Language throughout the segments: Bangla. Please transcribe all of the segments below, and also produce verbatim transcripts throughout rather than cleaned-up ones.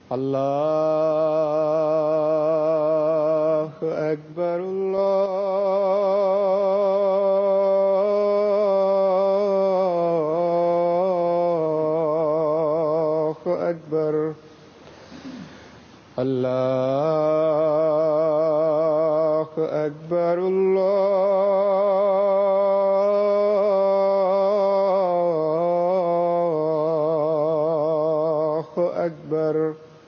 الله أكبر الله أكبر الله أكبر الله أكبر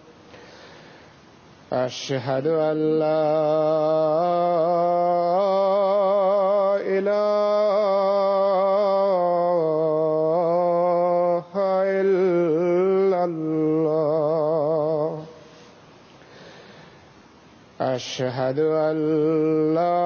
أشهد أن لا إله إلا الله أشهد أن لا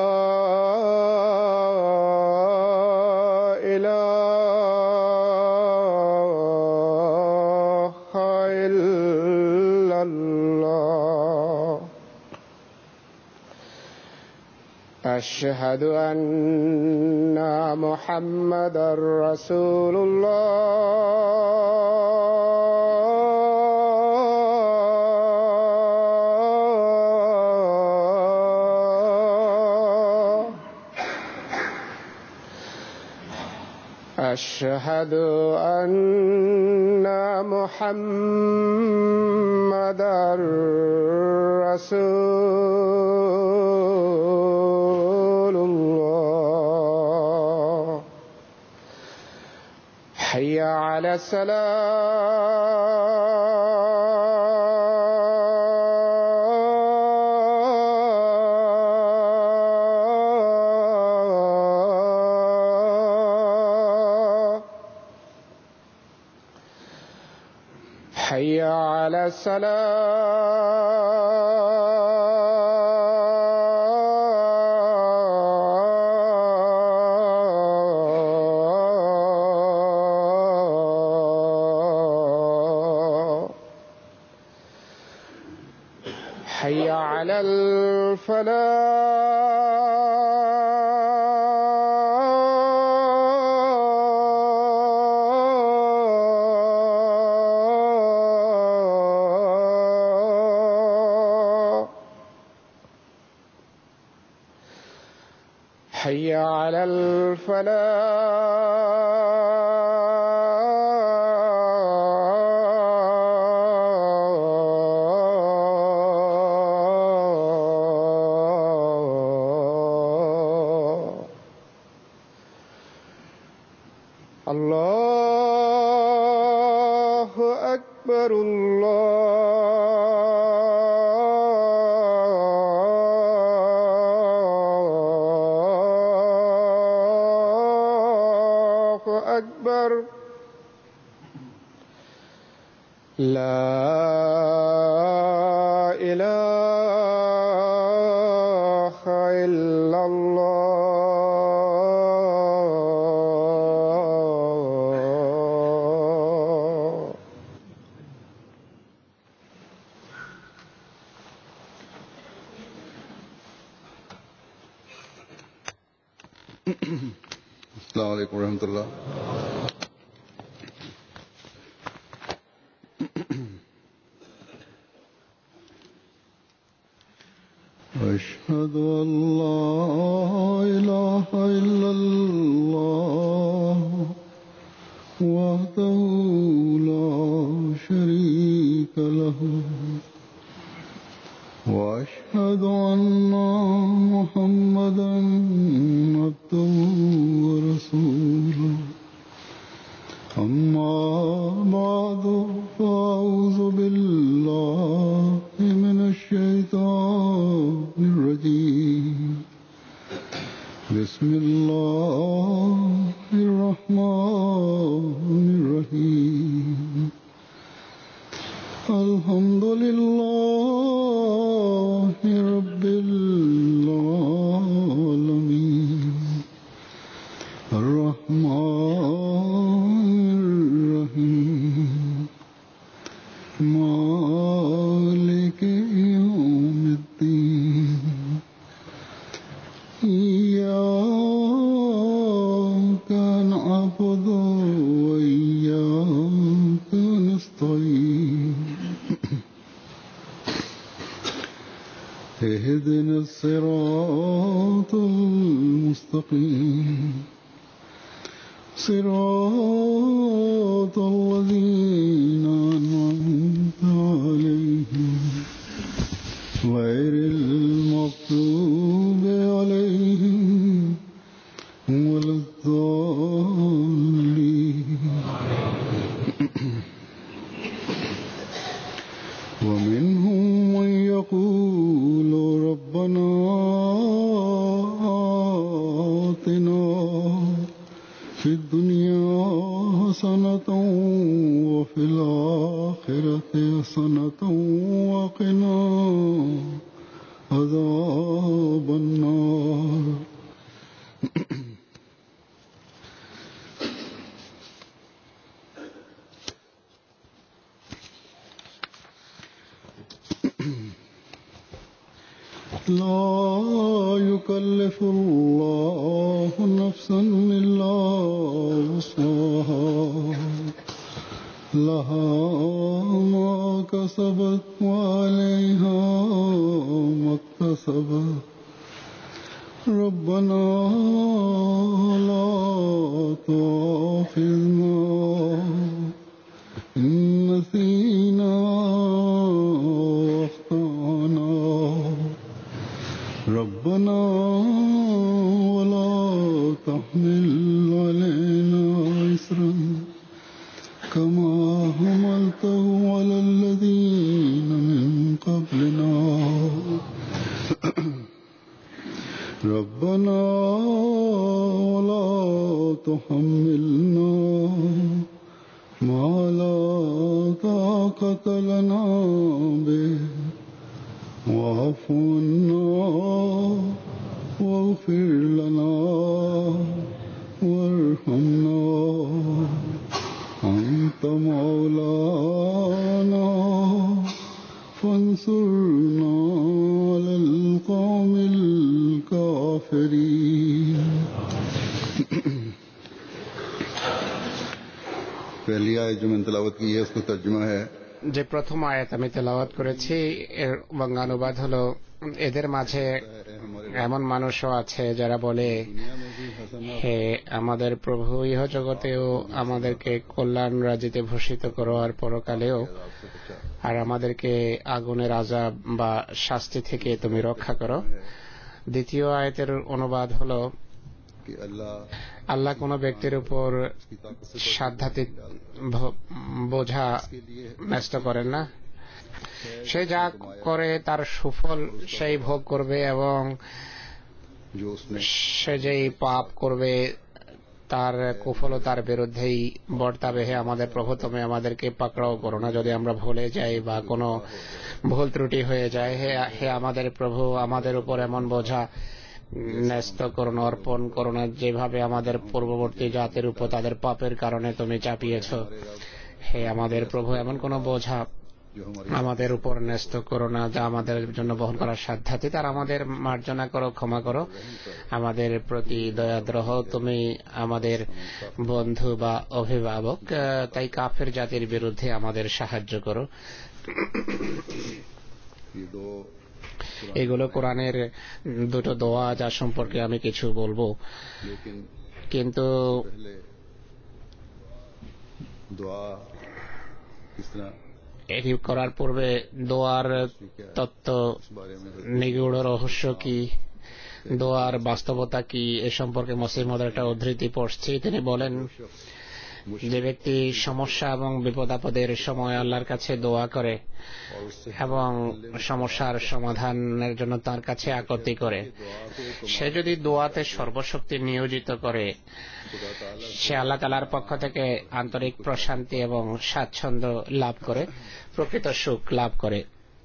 إله إلا الله أشهد أن محمدًا رسول الله أشهد أن محمدًا رسول الله حي على الصلاة حي على الصلاة حي على الفلاح حي على الفلاح الله أكبر الله أكبر لا إله إلا الله السلام عليكم ورحمة الله. أشهد أن لا إله إلا الله وحده لا شريك له وأشهد أن محمدًا عبده ورسوله أما بعد فأعوذ بالله من الشيطان الرجيم بسم الله الرحمن الرحيم الحمد لله رب العالمين الرحمن الرحيم مالك يوم الدين إياك نعبد وإياك نستعين اهدنا الصراط المستقيم صراط الذين أنعمت عليهم غير المغضوب عليهم ولا الضالين ومنهم من يقول ربنا آتنا في الدنيا حسنة وفي الآخرة حسنة وقنا عذاب النار لا يكلف الله نفسا إلا وسعها لها ما كسبت وعليها ما اكتسبت ربنا لا تؤاخذنا إن نسينا وأخطأنا ربنا ولا تحمل علينا إصرا كما حملته على الذين من قبلنا ربنا ولا تحملنا ما لا طاقة لنا به واعف عنا واغفر لنا وارحمنا أنت مولانا فانصرنا على القوم الكافرين पहली आयत जो मैंने तलावत की है उसका तर्जुमा है যে প্রথম আয়াত আমি তেলাওয়াত করেছি এর বঙ্গানুবাদ হলো এদের মাঝে এমন মানুষও আছে যারা বলে হে আমাদের প্রভু ইহ জগতেও আমাদেরকে কল্যাণ রাজিতে ভূষিত করো আর পরকালেও আর আমাদেরকে আগুনের আযাব বা শাস্তি থেকে তুমি রক্ষা করো। দ্বিতীয় আয়াতের অনুবাদ হলো আল্লাহ কোন ব্যক্তির উপর সাধ্যাতীত বোঝা ন্যস্ত করেন না, সে যা করে তার সুফল সেই ভোগ করবে এবং সে যেই পাপ করবে তার কুফল তার বিরুদ্ধেই বর্তাবে। হে আমাদের প্রভু তুমি আমাদেরকে পাকড়াও করো না যদি আমরা ভুলে যাই বা কোনো ভুল ত্রুটি হয়ে যায়। হে হে আমাদের প্রভু আমাদের উপর এমন বোঝা ন্যস্ত করুন অর্পণ করুন যেভাবে আমাদের পূর্ববর্তী জাতির উপর তাদের পাপের কারণে তুমি চাপিয়েছ। হে আমাদের প্রভু এমন কোন বোঝা আমাদের উপর ন্যস্ত করো না যা আমাদের জন্য বহন করার সাধ্যাতীত, আর আমাদের মার্জনা করো ক্ষমা করো আমাদের প্রতি দয়াদ্র হও। তুমি আমাদের বন্ধু বা অভিভাবক, তাই কাফের জাতির বিরুদ্ধে আমাদের সাহায্য করো। এগুলো কোরআনের দুটো দোয়া যা সম্পর্কে আমি কিছু বলবো, কিন্তু এটি করার পূর্বে দোয়ার তত্ত্ব নিগূঢ় রহস্য কি, দোয়ার বাস্তবতা কি এ সম্পর্কে মসিহ মদের একটা উদ্ধৃতি পড়ছি। তিনি বলেন যে ব্যক্তি সমস্যা এবং বিপদ আপদের সময় আল্লাহর কাছে দোয়া করে এবং সমস্যার সমাধানের জন্য তার কাছে আকুতি করে, সে যদি দোয়াতে সর্বশক্তি নিয়োজিত করে সে আল্লাহ তাআলার পক্ষ থেকে আন্তরিক প্রশান্তি এবং স্বাচ্ছন্দ্য লাভ করে, প্রকৃত সুখ লাভ করে।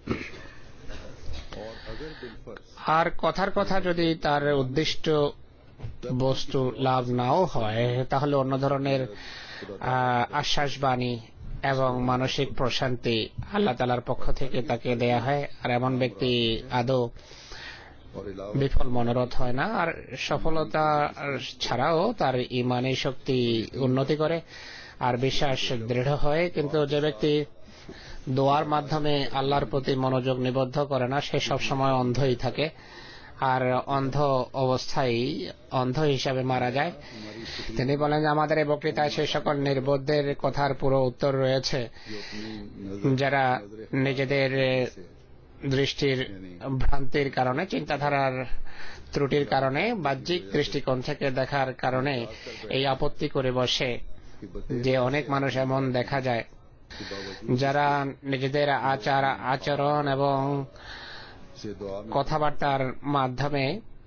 আর কথার কথা যদি তার উদ্দিষ্ট বস্তু লাভ নাও হয় তাহলে অন্য ধরনের আশ্বাস বাণী এবং মানসিক প্রশান্তি আল্লাহ তাআলার পক্ষ থেকে তাকে দেয়া হয়, আর এমন ব্যক্তি আদৌ বিফল মনোরথ হয় না, আর সফলতা ছাড়াও তার ইমানি শক্তি উন্নতি করে আর বিশ্বাস দৃঢ় হয়। কিন্তু যে ব্যক্তি দোয়ার মাধ্যমে আল্লাহর প্রতি মনোযোগ নিবদ্ধ করে না, সে সবসময় অন্ধই থাকে আর অন্ধ অবস্থায় অন্ধ হিসাবে মারা যায়। তিনি বলেন যে আমাদের এই বক্তৃতায় সেই সকল নির্বোধদের কথার পুরো উত্তর রয়েছে যারা নিজেদের দৃষ্টির ভ্রান্তির কারণে, চিন্তাধারার ত্রুটির কারণে, বাহ্যিক দৃষ্টিকোণ থেকে দেখার কারণে এই আপত্তি করে বসে যে অনেক মানুষ এমন দেখা যায় যারা নিজেদের আচার আচরণ এবং কথাবার্তার মাধ্যমে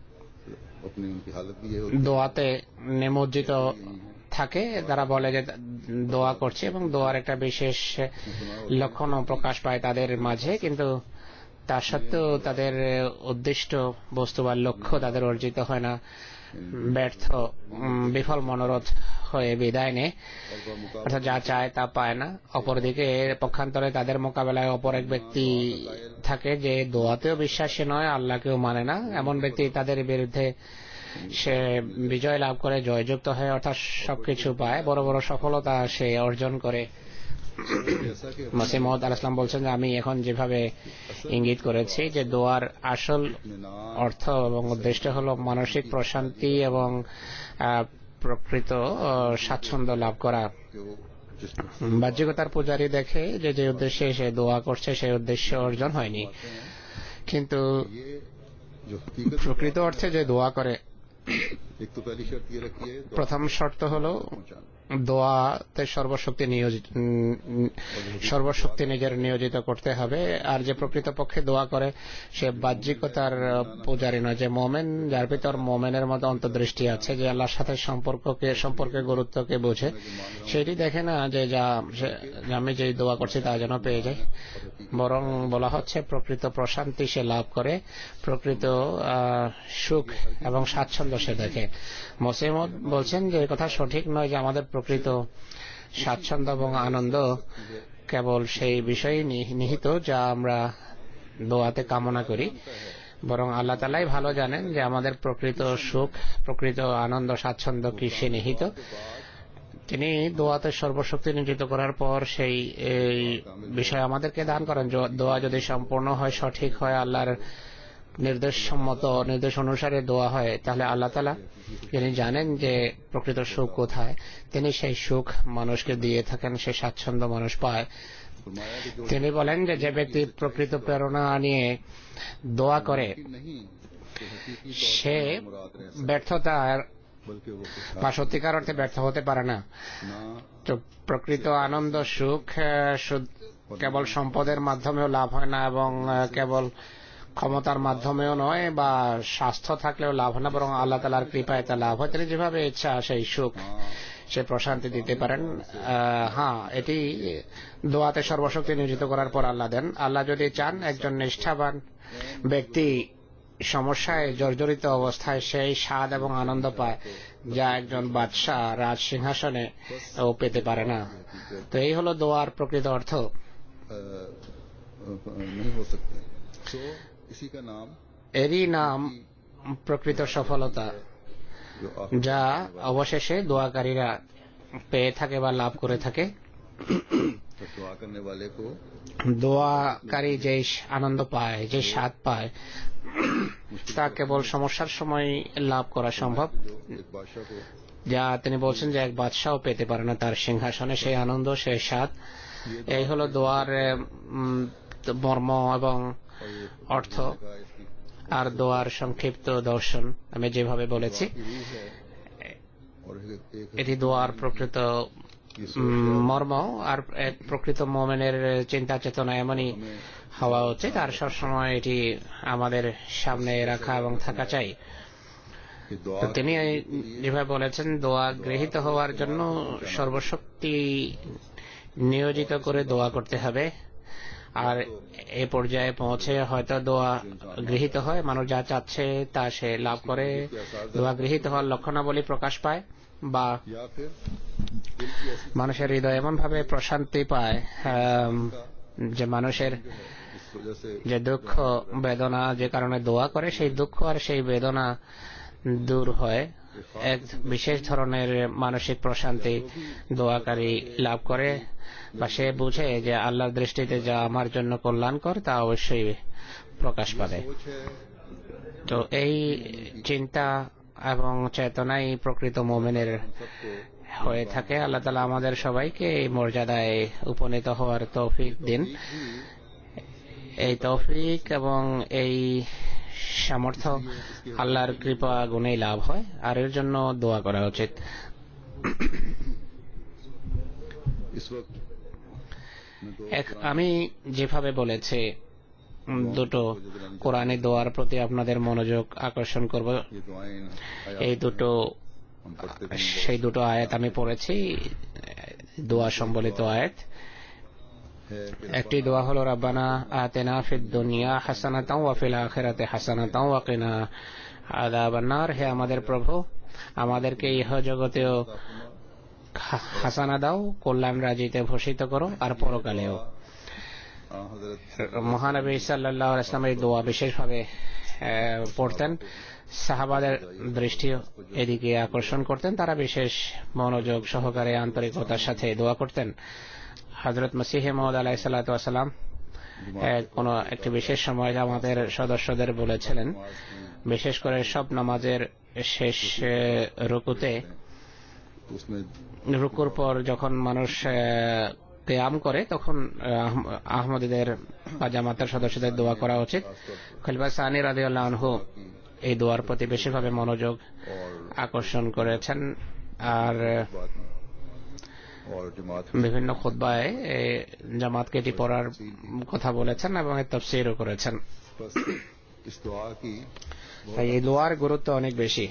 দোয়াতে নিমজ্জিত থাকে। তারা বলে যে দোয়া করছে এবং দোয়ার একটা বিশেষ লক্ষণও প্রকাশ পায় তাদের মাঝে, কিন্তু তা সত্ত্বেও তাদের উদ্দিষ্ট বস্তু বা লক্ষ্য তাদের অর্জিত হয় না, ব্যর্থ বিফল মনোরথ হয়ে বিদায় নেয়, অর্থাৎ যা চায় তা পায় না। অপরদিকে পক্ষান্তরে তাদের মোকাবেলায় অপর এক ব্যক্তি থাকে যে দোয়াতেও বিশ্বাসী নয়, আল্লাহকেও মানে না। এমন ব্যক্তি তাদের বিরুদ্ধে সে বিজয় লাভ করে, জয়যুক্ত হয়, অর্থাৎ সবকিছু পায়, বড় বড় সফলতা সে অর্জন করে। মসিহ মউদ আলাইহিস সালাম বলছেন যে আমি এখন যেভাবে ইঙ্গিত করেছি যে দোয়ার আসল অর্থ এবং উদ্দেশ্য হলো মানসিক প্রশান্তি এবং প্রকৃত স্বাচ্ছন্দ্য লাভ করা। বাহ্যিকতার পূজারী দেখে যে যে উদ্দেশ্যে সে দোয়া করছে সেই উদ্দেশ্য অর্জন হয়নি, কিন্তু প্রকৃত অর্থে যে দোয়া করে প্রথম শর্ত হলো দোয়াতে সর্বশক্তি নিয়োজিত সর্বশক্তি নিজের নিয়োজিত করতে হবে। আর যে প্রকৃত পক্ষে দোয়া করে সে বাহ্যিকতার পূজারী নয়, যে মোমেন, যার ভিতর মোমেনের মতো অন্তর্দৃষ্টি আছে, যে আল্লাহর সাথে সম্পর্ককে সম্পর্কের গুরুত্বকে বোঝে, সেটি দেখে না যে যা আমি যে দোয়া করছি তা যেন পেয়ে যায়, বরং বলা হচ্ছে প্রকৃত প্রশান্তি সে লাভ করে, প্রকৃত সুখ এবং স্বাচ্ছন্দ্য সে দেখে। মসিহ মউদ বলছেন যে কথা সঠিক নয় যে আমাদের প্রকৃত স্বাচ্ছন্দ্য এবং আনন্দ কেবল সেই বিষয়ে নিহিত যা আমরা দোয়াতে কামনা করি, বরং আল্লাহ তাআলাই ভালো জানেন যে আমাদের প্রকৃত সুখ, প্রকৃত আনন্দ, স্বাচ্ছন্দ্য কিসে নিহিত। তিনি দোয়াতে সর্বশক্তি নিয়োজিত করার পর সেই বিষয় আমাদেরকে দান করেন। দোয়া যদি সম্পূর্ণ হয়, সঠিক হয়, আল্লাহর নির্দেশ সম্মত নির্দেশ অনুসারে দোয়া হয়, তাহলে আল্লাহ তাআলা যিনি জানেন যে প্রকৃত সুখ কোথায়, তিনি সেই সুখ মানুষকে দিয়ে থাকেন, সেই স্বাচ্ছন্দ্য মানুষ পায়। তিনি বলেন যে যে ব্যক্তি প্রকৃত প্রেরণা নিয়ে দোয়া করে সে ব্যর্থতার বা সত্যিকার অর্থে ব্যর্থ হতে পারে না। তো প্রকৃত আনন্দ, সুখ কেবল সম্পদের মাধ্যমেও লাভ হয় না এবং কেবল ক্ষমতার মাধ্যমেও নয় বা স্বাস্থ্য থাকলেও লাভ হয় না, বরং আল্লাহ তাআলার কৃপায় তা লাভ হয়। তিনি যেভাবে ইচ্ছা সেই সুখ, সে প্রশান্তি দিতে পারেন। হ্যাঁ, এটি দোয়াতে সর্বশক্তি নিয়োজিত করার পর আল্লাহ দেন। আল্লাহ যদি চান একজন নিষ্ঠাবান ব্যক্তি সমস্যায় জর্জরিত অবস্থায় সেই স্বাদ এবং আনন্দ পায় যা একজন বাদশাহ রাজ সিংহাসনে ও পেতে পারে না। তো এই হলো দোয়ার প্রকৃত অর্থ। এরই নাম প্রকৃত সফলতা, যা অবশেষে দোয়াকারীরা পেয়ে থাকে বা লাভ করে থাকে। দোয়াকারী যে আনন্দ পায়, যে স্বাদ পায়, তা কেবল সমস্যার সময় লাভ করা সম্ভব, যা তিনি বলছেন যে এক বাদশাও পেতে পারে না তার সিংহাসনে, সেই আনন্দ, সেই স্বাদ। এই হলো দোয়ার মর্ম এবং অর্থ আর দোয়ার সংক্ষিপ্ত দর্শন। আমি যেভাবে বলেছি, এটি দোয়ার প্রকৃত মর্ম। আর এক প্রকৃত মোমেনের চিন্তা চেতনা এমনই হওয়া উচিত, আর সবসময় এটি আমাদের সামনে রাখা এবং থাকা চাই। তিনি যেভাবে বলেছেন, দোয়া গৃহীত হওয়ার জন্য সর্বশক্তি নিয়োজিত করে দোয়া করতে হবে। আর এই পর্যায়ে পৌঁছে হয়তো দোয়া গৃহীত হয়, মানুষ যা চাচ্ছে তা সে লাভ করে, দোয়া গৃহীত হওয়ার লক্ষণাবলী প্রকাশ পায়, বা মানুষের হৃদয় এমন ভাবে প্রশান্তি পায় যে মানুষের যে দুঃখ বেদনা যে কারণে দোয়া করে সেই দুঃখ আর সেই বেদনা দূর হয় এক বিশেষ ধরনের মানসিক প্রশান্তি দোয়াকারী লাভ করে, বা সে বুঝে যে আল্লাহর দৃষ্টিতে যা আমার জন্য কল্যাণকর তা অবশ্যই প্রকাশ পাবে। তো এই চিন্তা এবং চেতনাই প্রকৃত মুমিনের হয়ে থাকে। আল্লাহ তাআলা আমাদের সবাইকে এই মর্যাদায় উপনীত হওয়ার তৌফিক দিন। এই তৌফিক এবং এই সামর্থ্য আল্লাহর কৃপা গুণেই লাভ হয়, আর এর জন্য দোয়া করা উচিত। আমি যেভাবে বলেছি, দুটো কোরআনী দোয়ার প্রতি আপনাদের মনোযোগ আকর্ষণ করব। এই দুটো সেই দুটো আয়াত আমি পড়েছি, দোয়া সম্বলিত আয়াত। একটি দোয়া হলো রাব্বানা আতিনা ফিদ দুনিয়া হাসানাতাও ওয়া ফিল আখিরাতি হাসানাতাও ওয়া কিনা আযাবান নার। হে আমাদের প্রভু, আমাদেরকে ইহ জগতেও হাসানা দাও, কল্যাণ রাজিতে ভূষিত করো, আর পরকালেও। মহানবী সাল্লাল্লাহু আলাইহি ওয়াসাল্লাম এই দোয়া বিশেষভাবে পড়তেন। সাহাবাদের দৃষ্টি এদিকে আকর্ষণ করতেন, তারা বিশেষ মনোযোগ সহকারে আন্তরিকতার সাথে দোয়া করতেন। হযরত মসিহ মাউদ আলাইহিস সালাতু ওয়াস সালাম কোন একটি বিশেষ সময় আমাদের সদস্যদের বলেছিলেন, বিশেষ করে সব নামাজের শেষ রুকুতে, রুকুর পর যখন মানুষ কিয়াম করে তখন আহমদীদের বা জামাতের সদস্যদের দোয়া করা উচিত। খলিফা সানি রাদিয়াল্লাহু আনহু এই দোয়ার প্রতি বেশিভাবে মনোযোগ আকর্ষণ করেছেন, আর বিভিন্ন খুতবায় জামাতকে এটি পড়ার কথা বলেছেন এবং এর তাফসীরও করেছেন। তাই এই দোয়ার গুরুত্ব অনেক বেশি।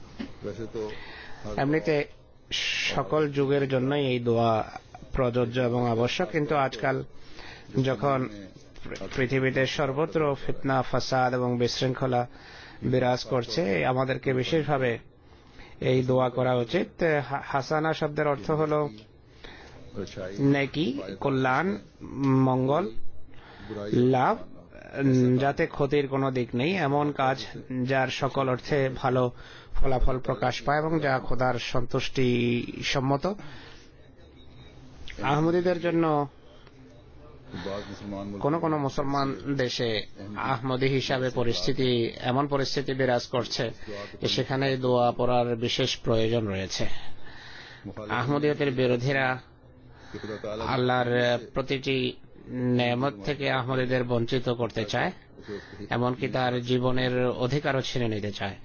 এমনিতে সকল যুগের জন্যই এই দোয়া প্রযোজ্য এবং আবশ্যক, কিন্তু আজকাল যখন পৃথিবীতে সর্বত্র ফিতনা, ফাসাদ এবং বিশৃঙ্খলা বিরাজ করছে, আমাদেরকে বিশেষভাবে এই দোয়া করা উচিত। হাসানা শব্দের অর্থ হলো নেকি, কল্যাণ, মঙ্গল, লাভ, যাতে ক্ষতির কোনো দিক নেই, এমন কাজ যার সকল অর্থে ভালো ফলাফল প্রকাশ পায় এবং যা খোদার সন্তুষ্টি সম্মত। আহমদীদের জন্য কোন কোন মুসলমান দেশে আহমদী হিসাবে পরিস্থিতি এমন পরিস্থিতি বিরাজ করছে যে সেখানে দোয়া পড়ার বিশেষ প্রয়োজন রয়েছে। আহমদীয়তের বিরোধীরা আল্লাহর প্রতিটি নেয়ামত থেকে আহমদীদের বঞ্চিত করতে চায়, এমনকি তার জীবনের অধিকারও ছিনে নিতে চায়।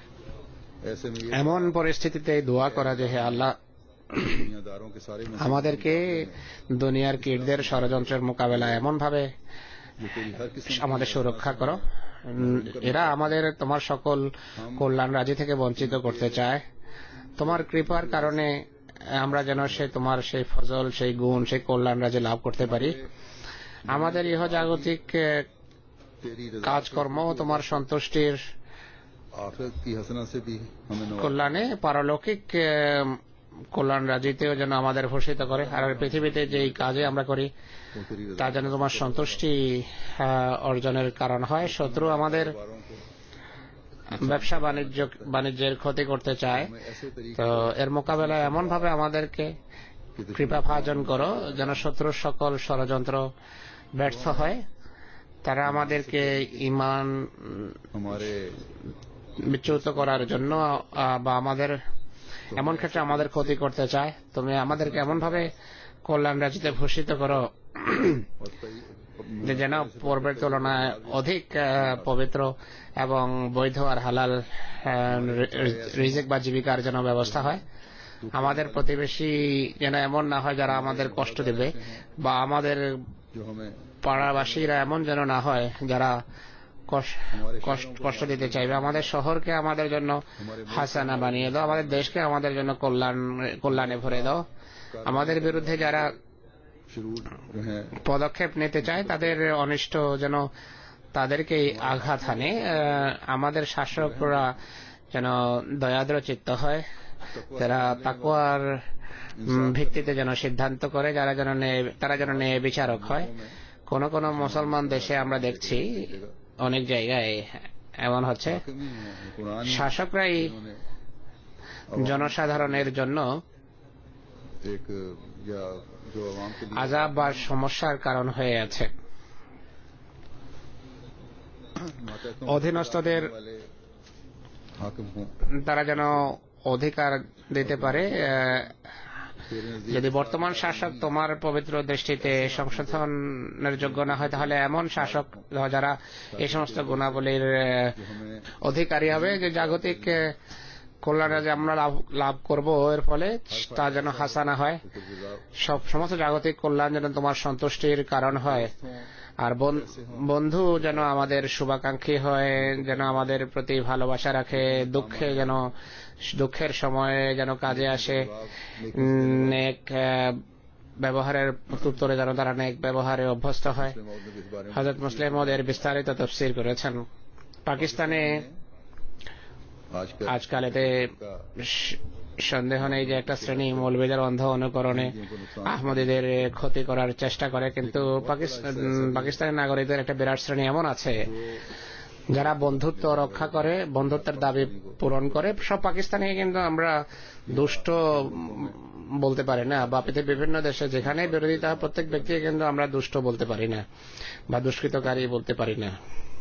এমন পরিস্থিতিতে দোয়া করা যে হে আল্লাহ, আমাদেরকে দুনিয়ার কীটদের ষড়যন্ত্রের মোকাবেলায় এমন ভাবে আমাদের সুরক্ষা করো, এরা আমাদের তোমার সকল কল্যাণ রাজি থেকে বঞ্চিত করতে চায়। তোমার কৃপার কারণে আমরা যেন সে তোমার সেই ফজল, সেই গুণ, সেই কল্যাণ রাজি লাভ করতে পারি। আমাদের ইহজাগতিক কাজকর্ম তোমার সন্তুষ্টির কল্যাণে, পারলৌকিক কল্যাণ রাজিতেও যেন আমাদের ভূষিত করে। আর পৃথিবীতে যে কাজে আমরা করি তা যেন তোমার সন্তুষ্টি অর্জনের কারণ হয়। শত্রু আমাদের ব্যবসা বাণিজ্য বাণিজ্যের ক্ষতি করতে চায়, তো এর মোকাবেলায় এমন ভাবে আমাদেরকে কৃপা ভাজন করো যেন শত্রুর সকল ষড়যন্ত্র ব্যর্থ হয়। তারা আমাদেরকে ঈমান বিচ্যুত করার জন্য বা আমাদের এমন ক্ষেত্রে আমাদের ক্ষতি করতে চায়, তুমি আমাদেরকে এমন ভাবে কল্যাণ রাজিতে ভূষিত করো যে যেন পূর্বের তুলনায় অধিক পবিত্র এবং বৈধ আর হালাল রিজিক বা জীবিকার জন্য ব্যবস্থা হয়। আমাদের প্রতিবেশী যেন এমন না হয় যারা আমাদের কষ্ট দেবে, বা আমাদের পাড়াবাসীরা এমন যেন না হয় যারা কষ্ট দিতে চাইবে। আমাদের শহরকে আমাদের জন্য হাসানা বানিয়ে দাও, আমাদের দেশকে আমাদের জন্য কল্যাণ কল্যাণে ভরে দাও। আমাদের বিরুদ্ধে যারা পদক্ষেপ নিতে চায় তাদের অনিষ্ট যেন তাদেরকেই আঘাত হানে। আমাদের শাসকরা যেন দয়াদ্র চিত্ত হয়, যারা তাকওয়ার ভিত্তিতে যেন সিদ্ধান্ত করে, যারা যেন তারা যেন ন্যায় বিচারক হয়। কোন কোন মুসলমান দেশে আমরা দেখছি অনেক জায়গায় এমন হচ্ছে, শাসকরাই জনসাধারণের জন্য एक या जो आवाम के लिए আযাব বা সমস্যার কারণ হয়ে আছে। मातहतों অধীনস্থদের वाले हाकिम हों, তারা যেন অধিকার দিতে পারে। আহ, तेरे नजदीक যদি বর্তমান শাসক তোমার পবিত্র দৃষ্টিতে সংশোধনের যোগ্য না হয়, তাহলে এমন শাসক যারা এই সমস্ত গুণাবলীর আহ, जो हमें অধিকারী হবে, যে জাগতিক আহ, কল্যাণে যে আমরা লাভ লাভ করব এর ফলে তা যেন হাসানা হয়, সব সমস্ত জাগতিক কল্যাণ যেন তোমার সন্তুষ্টির কারণ হয়। আর বন- বন্ধু যেন আমাদের শুভাকাঙ্ক্ষী হয়, যেন আমাদের প্রতি ভালোবাসা রাখে, দুঃখে যেন দুঃখের সময়ে যেন কাজে আসে, নেক আহ, ব্যবহারের উত্তরে যেন তারা নেক ব্যবহারে অভ্যস্ত হয়। मुस्लिम मौद ने इस बारे में হযরত মুসলিম ওদের বিস্তারিত তাফসীর করেছেন। পাকিস্তানে आजकल আজকাল এতে স- সন্দেহ নেই যে একটা শ্রেণী মৌলবীদের অন্ধ অনুকরণে আহমদীদের ক্ষতি করার চেষ্টা করে, কিন্তু পাকিস্তান পাকিস্তানের নাগরিকদের একটা বিরাট শ্রেণী এমন আছে যারা বন্ধুত্ব রক্ষা করে, বন্ধুত্বের দাবি পূরণ করে। সব পাকিস্তানি কিন্তু আমরা দুষ্ট বলতে পারি না, বা পৃথিবীর বিভিন্ন দেশে যেখানে বিরোধিতা হয় প্রত্যেক ব্যক্তিকে কিন্তু আমরা দুষ্ট বলতে পারি না বা দুষ্কৃতকারী বলতে পারি না।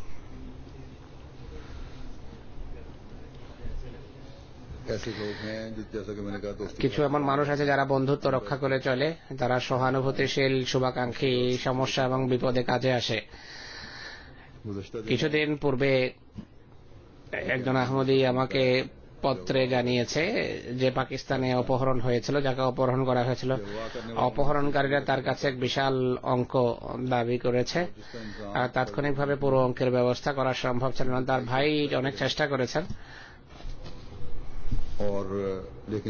ऐसे लोग हैं जिस जैसा कि मैंने कहा दोस्तों কিছু এমন মানুষ আছে যারা বন্ধুত্ব রক্ষা করে চলে, তারা সহানুভূতিশীল, শুভাকাঙ্ক্ষী, সমস্যা এবং বিপদে কাজে আসে। गुज़श्ता दिन কিছুদিন পূর্বে একজন আহমদী আমাকে পত্রে জানিয়েছে যে পাকিস্তানে অপহরণ হয়েছিল, যাকে অপহরণ করা হয়েছিল। অপহরণকারীরা তার কাছে এক বিশাল অঙ্ক দাবি করেছে, আর তাৎক্ষণিকভাবে পুরো অঙ্কের ব্যবস্থা করা সম্ভব ছিল না। তার ভাই অনেক চেষ্টা করেছেন, और लेकिन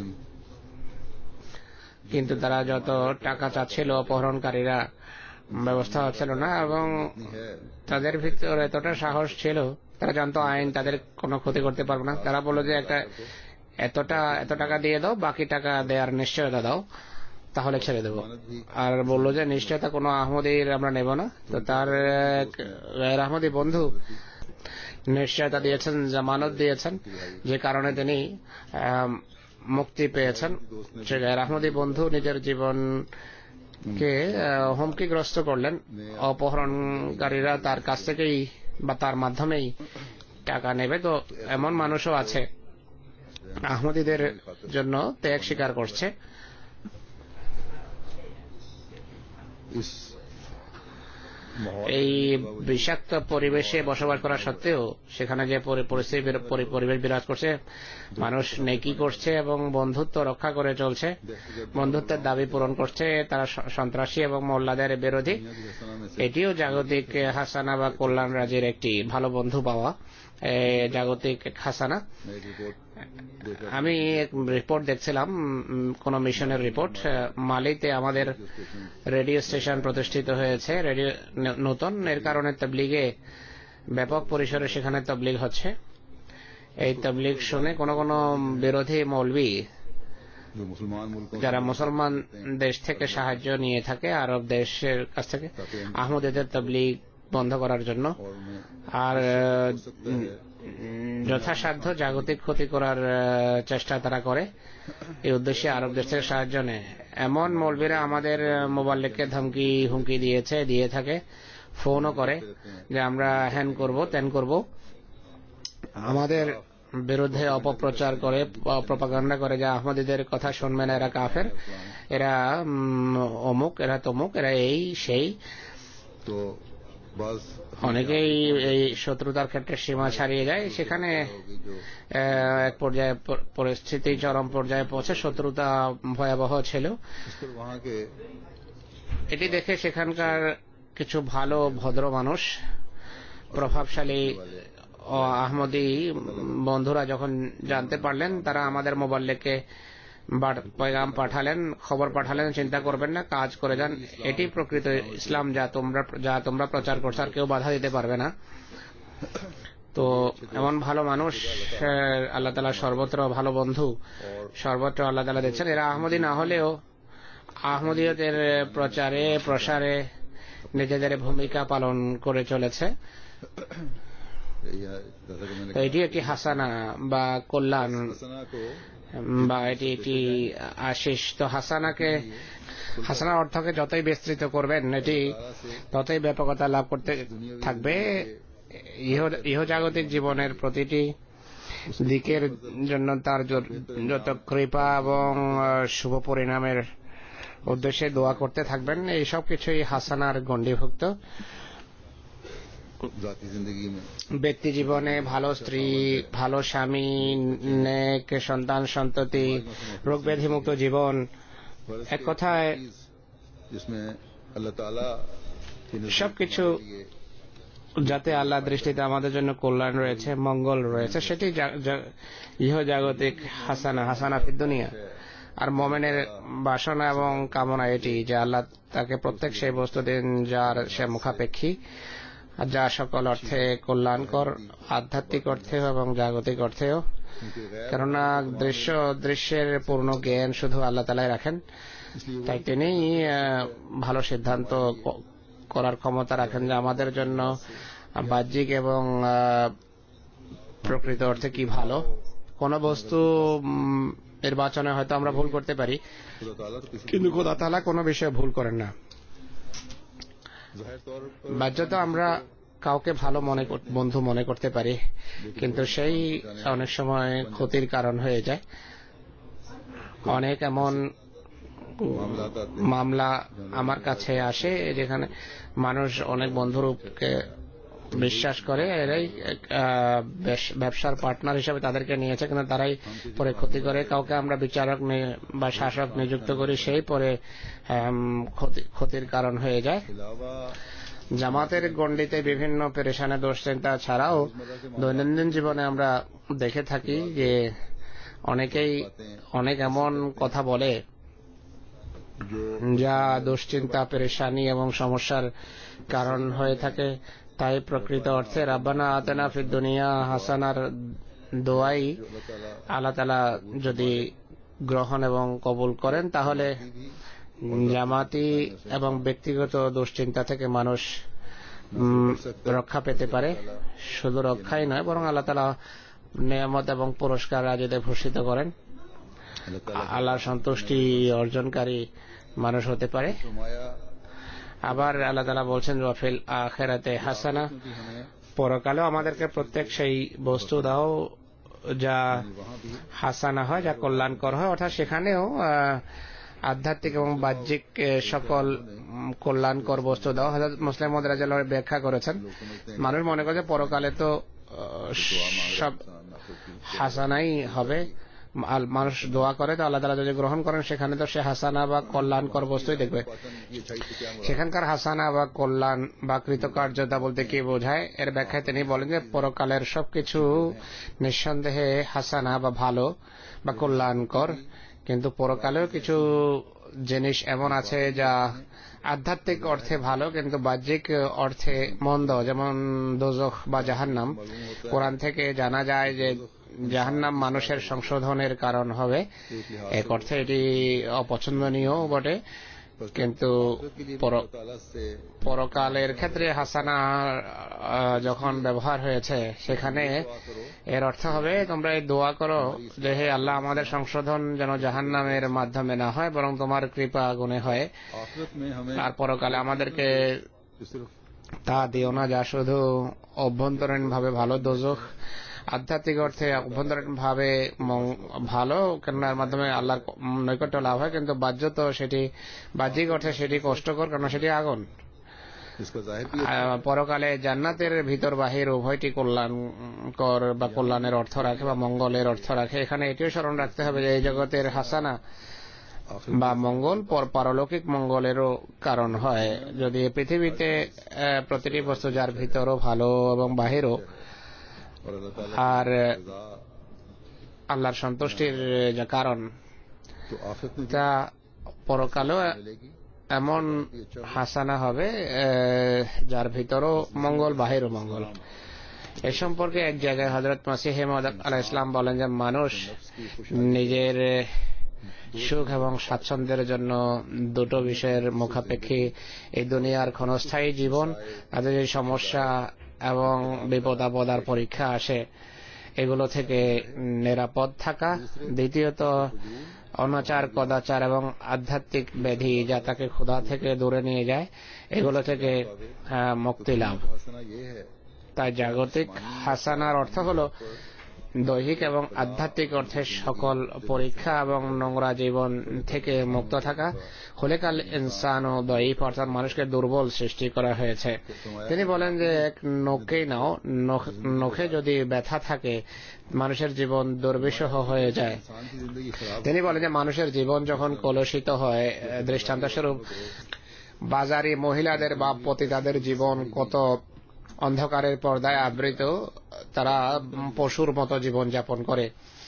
কিন্তু তারা যত টাকা চাচ্ছিল অপহরণকারীরা ব্যবস্থা হচ্ছিল না, এবং है তাদের ভিতরে এতটা সাহস ছিল, তারা জানতো আইন তাদের কোনো ক্ষতি করতে পারবে না। তারা বলল যে একটা এতটা এত টাকা দিয়ে দাও, বাকি টাকা দেওয়ার নিশ্চয়তা দাও, তাহলে ছেড়ে দেবো। আর বললো যে নিশ্চয়তা কোনো আহমদীর আমরা নেব না। তো তার এক গैर আহমদী বন্ধু নিশ্চয়তা দিয়েছেন, জামানত দিয়েছেন, যে কারণে তিনি আহ, মুক্তি পেয়েছেন। সে গैर আহমদী বন্ধু নিজের জীবন কে আহ, হুমকিগ্রস্ত করলেন। অপহরণকারীরা তার কাছ থেকেই বা তার মাধ্যমেই টাকা নেবে। তো এমন মানুষও আছে আহমদীদের জন্য ত্যাগ স্বীকার করছে। इस माहौल এই বিষাক্ত পরিবেশে বসবাস করা সত্ত্বেও সেখানে যে পরি- পরিস্থিতি বিরা- পরি- পরিবেশ বিরাজ করছে, মানুষ নেকি করছে এবং বন্ধুত্ব রক্ষা করে চলছে, বন্ধুত্বের দাবি পূরণ করছে, তারা স- সন্ত্রাসী এবং মোল্লাদের বিরোধী। এটিও জাগতিক হাসানা বা কল্যাণ রাজির একটি ভালো বন্ধু পাওয়া, এ, জাগতিক হাসানা। मैं एक रिपोर्ट देख रहा আমি এক রিপোর্ট দেখছিলাম, উম, কোন মিশনের রিপোর্ট। আহ, মালিতে আমাদের রেডিও স্টেশন প্রতিষ্ঠিত হয়েছে, রেডিও ন- নতুন, এর কারণে তবলিগে ব্যাপক পরিসরে সেখানে তবলিগ হচ্ছে। এই তবলিগ শুনে কোন কোন বিরোধী মৌলবি जो मुसलमान मुल्कों যারা মুসলমান দেশ থেকে সাহায্য নিয়ে থাকে, আরব দেশের কাছ থেকে, আহমদীদের তবলিগ বন্ধ করার জন্য और उन्हें আর আহ, উম, যথাসাধ্য জাগতিক ক্ষতি করার আহ, চেষ্টা তারা করে। এই উদ্দেশ্যে আরব দেশ থেকে সাহায্য নেয়। এমন মৌলবীরা আমাদের মোবাল্লিককে ধমকি হুমকি দিয়েছে, দিয়ে থাকে, ফোনও করে যে আমরা হ্যান করব, ত্যান করব, আমাদের বিরুদ্ধে অপপ্রচার করে, প্রপাগান্ডা করে যে আহমদীদের কথা শুনবে না, এরা কাফের, এরা উম, অমুক, এরা তমুক, এরা এই সেই। तो बस অনেকেই এই শত্রুতার ক্ষেত্রে সীমা ছাড়িয়ে যায়। সেখানে जो আহ, এক পর্যায়ে প- পরিস্থিতি চরম পর্যায়ে পৌঁছে, শত্রুতা ভয়াবহ ছিল। इस पर वहाँ के এটি দেখে সেখানকার কিছু ভালো ভদ্র মানুষ, প্রভাবশালী ও আহমদী বন্ধুরা যখন জানতে পারলেন, তারা আমাদের মোবাল্লিককে পয়গাম পাঠালেন, খবর পাঠালেন, চিন্তা করবেন না, কাজ করে যান, এটি প্রকৃত ইসলাম, যা তোমরা যা তোমরা প্রচার করছো, আর কেউ বাধা দিতে পারবে না। তো এমন ভালো মানুষ আহ, আল্লাহ তাআলা সর্বত্র ভালো বন্ধু, সর্বত্র আল্লাহ তাআলা দিচ্ছেন। এরা আহমদী না হলেও আহমদীয়তের প্রচারে প্রসারে নিজেদের ভূমিকা পালন করে চলেছে। या जैसा कि मैंने তো এটি একটি হাসানা বা কল্যাণ हसना को বা এটি একটি আশিস। তো হাসানাকে হাসানার অর্থকে যতই বিস্তৃত করবেন এটি ताला से ততই ব্যাপকতা লাভ করতে থাকবে। ইহ ইহজাগতিক জীবনের প্রতিটি দিকের জন্য তার যত- যত কৃপা এবং আহ, শুভ পরিণামের উদ্দেশ্যে দোয়া করতে থাকবেন। এই সব কিছুই হাসানার গণ্ডিভুক্ত। जाती जिंदगी में ব্যক্তি জীবনে ভালো স্ত্রী, ভালো স্বামী, নেক সন্তান সন্ততি, রোগ ব্যাধি মুক্ত জীবন, फर्ज एक के कथा है, चीज जिसमें अल्लाह ताला की नज़दीक সবকিছু हमारे लिए যাতে আল্লাহ দৃষ্টিতে আমাদের জন্য কল্যাণ রয়েছে, মঙ্গল রয়েছে, সেটি জা- জা- ইহজাগতিক হাসানা, হাসানা ফিদ দুনিয়া। আর মোমেনের বাসনা এবং কামনা এটি যে আল্লাহ তাকে প্রত্যেক সেই বস্তু দিন যার সে মুখাপেক্ষী, আর যা সকল অর্থে কল্যাণকর, আধ্যাত্মিক অর্থেও এবং জাগতিক অর্থেও। क्योंकि गैर কেননা দৃশ্য দৃশ্যের পূর্ণ জ্ঞান শুধু আল্লাহ তালাই রাখেন, इसलिए তাই তিনি আহ, ভালো সিদ্ধান্ত ক- করার ক্ষমতা রাখেন যে আমাদের জন্য বাহ্যিক এবং আহ, প্রকৃত অর্থে কি ভালো। কোন বস্তু উম, নির্বাচনে হয়তো আমরা ভুল করতে পারি, खुदा ताला तो किसी কিন্তু খোদা তাআলা কোনো বিষয়ে ভুল করেন না। जाहिर तौर पर বাহ্যত আমরা কাউকে ভালো মনে কর- বন্ধু মনে করতে পারি, কিন্তু সেই অনেক সময় ক্ষতির কারণ হয়ে যায়। অনেক এমন मामलात आते हैं মামলা আমার কাছে আসে যেখানে মানুষ অনেক বন্ধুরূপকে বিশ্বাস করে, এরাই আহ, বেশ- ব্যবসার পার্টনার হিসেবে তাদেরকে নিয়েছে, কিন্তু তারাই পরে ক্ষতি করে। কাউকে আমরা বিচারক নি- বা শাসক নিযুক্ত করি, সেই পরে আম, ক্ষতি- ক্ষতির কারণ হয়ে যায়। अलावा জামাতের গণ্ডিতে বিভিন্ন পেরেশানে দুশ্চিন্তা ছাড়াও দৈনন্দিন জীবনে আমরা দেখে থাকি যে অনেকেই অনেক এমন কথা বলে जो যা দুশ্চিন্তা, পেরেশানি এবং সমস্যার কারণ হয়ে থাকে। তাই প্রকৃত অর্থে রাব্বানা আতেনা ফিদ দুনিয়া হাসানার দোয়াই अल्लाह ताला আল্লাহ তাআলা যদি গ্রহণ এবং কবুল করেন তাহলে জামাতি এবং ব্যক্তিগত দুশ্চিন্তা থেকে মানুষ উম, রক্ষা পেতে পারে। শুধু রক্ষাই নয়, বরং আল্লাহ তাআলা নিয়ামত এবং পুরস্কার রাজিতে ভূষিত করেন। अल्लाह ताला আল্লাহর সন্তুষ্টি অর্জনকারী মানুষ হতে পারে। फरमाया আবার আল্লাহ তাআলা বলছেন ওয়াফিল আখিরাতে হাসানা, क्योंकि हमें পরকালেও আমাদেরকে প্রত্যেক সেই বস্তু দাও যা वहाँ भी হাসানা হয়, যা কল্যাণকর হয়। অর্থাৎ সেখানেও আহ, আধ্যাত্মিক এবং বাহ্যিক আহ, সকল উম, কল্যাণকর বস্তু দাও। হযরত মুসলিম মওদ রাদিয়াল্লাহু আনহু ব্যাখ্যা করেছেন, মানুষ মনে করে যে পরকালে তো আহ, সব হাসানাই হবে। আল- মানুষ দোয়া করে তো আল্লাহ তাআলা যদি গ্রহণ করেন সেখানে তো সে হাসানা বা কল্যাণকর বস্তুই দেখবে। ये छाई से क्या मुराद সেখানকার হাসানা বা কল্যাণ বা কৃতকার্যতা বলতে কি বোঝায়, এর ব্যাখ্যায় তিনি বলেন যে পরকালের সবকিছু নিঃসন্দেহে হাসানা বা ভালো বা কল্যাণকর, কিন্তু পরকালেও কিছু জিনিস এমন আছে যা আধ্যাত্মিক অর্থে ভালো কিন্তু বাহ্যিক অর্থে মন্দ, যেমন দোজখ বা জাহান্নাম। কোরআন থেকে জানা যায় যে জাহান্নাম মানুষের সংশোধনের কারণ হবে। এক অর্থে এটি অপছন্দনীয় বটে, কিন্তু के लिए পর- अल्लाह ताला से পরকালের ক্ষেত্রে হাসানা আহ, যখন ব্যবহার হয়েছে সেখানে এর অর্থ হবে তোমরা এই দোয়া করো যে হে আল্লাহ, আমাদের সংশোধন যেন জাহান্নামের মাধ্যমে না হয় বরং তোমার কৃপা গুণে হয়। आखिरत में हमें আর পরকালে আমাদেরকে सिर्फ তা দিও না যা শুধু অভ্যন্তরীণ ভাবে ভালো, দোজখ আধ্যাত্মিক অর্থে অভ্যন্তরীণ ভাবে মং- ভালো, কেননা এর মাধ্যমে আল্লাহর নৈকট্য লাভ হয়, কিন্তু বাহ্যত সেটি বাহ্যিক অর্থে সেটি কষ্টকর, কেননা সেটি আগুন। इसका जाहिर भी আহ, পরকালে জান্নাতের ভিতর বাহির উভয়টি কল্যাণকর বা কল্যাণের অর্থ রাখে বা মঙ্গলের অর্থ রাখে। এখানে এটিও স্মরণ রাখতে হবে যে এই জগতের হাসানা বা মঙ্গল পর পারলৌকিক মঙ্গলেরও কারণ হয়। যদি এই পৃথিবীতে আহ, প্রতিটি বস্তু যার ভিতরও ভালো এবং বাহিরও, और अल्लाह ताला আর की रज़ा, আল্লাহর সন্তুষ্টির যে কারণ, तो आखिरत में তা পরকালেও मिलेगी। এমন হাসানা হবে আহ, যার ভিতরও মঙ্গল বাহিরও মঙ্গল। এ সম্পর্কে এক জায়গায় হযরত মসিহ মাউদ আলাইহিস সালাম বলেন যে মানুষ নিজের সুখ এবং স্বাচ্ছন্দ্যের জন্য দুটো বিষয়ের মুখাপেক্ষী এই দুনিয়ার ক্ষণস্থায়ী জীবন, তাদের এই সমস্যা এবং বিপদ আপদ আর পরীক্ষা আসে এগুলো থেকে নিরাপদ থাকা। দ্বিতীয়ত অনাচার কদাচার এবং আধ্যাত্মিক ব্যাধি যা তাকে ক্ষুধা থেকে দূরে নিয়ে যায় এগুলো থেকে মুক্তি লাভ। তাই জাগতিক হাসানার অর্থ হলো দৈহিক এবং আধ্যাত্মিক অর্থে সকল পরীক্ষা এবং নোংরা জীবন থেকে মুক্ত থাকা। খোলেকাল ইনসান ও দয়ীফ অর্থাৎ মানুষকে দুর্বল সৃষ্টি করা হয়েছে। তিনি বলেন যে এক নখকেই নাও, নখে যদি ব্যথা থাকে মানুষের জীবন দুর্বিষহ হয়ে যায়। তিনি বলেন যে মানুষের জীবন যখন কলুষিত হয়, দৃষ্টান্ত স্বরূপ বাজারি মহিলাদের বা পতিতাদের জীবন কত অন্ধকারের পর্দায় আবৃত, তারা পশুর মতো জীবন যাপন করে।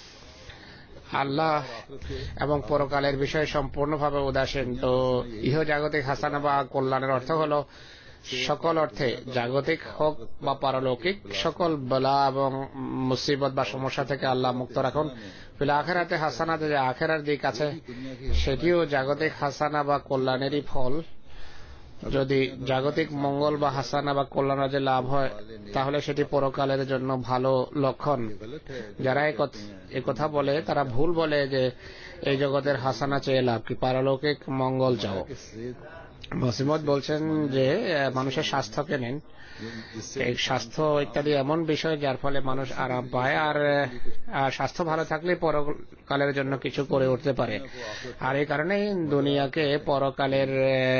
আল্লাহ এবং পরকালের বিষয়ে সম্পূর্ণভাবে উদাসীন। তো ইহজাগতিক হাসানা বা কল্যাণের অর্থ হল সকল অর্থে জাগতিক হোক বা পারলৌকিক সকল বলা এবং মুসিবত বা সমস্যা থেকে আল্লাহ মুক্ত রাখুন। ফিল আখিরাতে হাসানাতে যে আখিরার দিক আছে সেটিও জাগতিক হাসানা বা কল্যাণেরই ফল। যদি জাগতিক মঙ্গল বা হাসানা বা কল্যাণ যে লাভ হয় তাহলে সেটি পরকালের জন্য ভালো লক্ষণ। যারা এই কথা বলে তারা ভুল বলে যে এই জগতের হাসানা চেয়ে লাভ কি, পারলৌকিক মঙ্গল চাও। মসিমত বলছেন যে মানুষের স্বাস্থ্যকে নেন। এই স্বাস্থ্য ইত্যাদি এমন বিষয় যার ফলে মানুষ আরাম পায়, আর স্বাস্থ্য ভালো থাকলে পরকালের জন্য কিছু করে উঠতে পারে। আর এই কারণে দুনিয়াকে পরকালের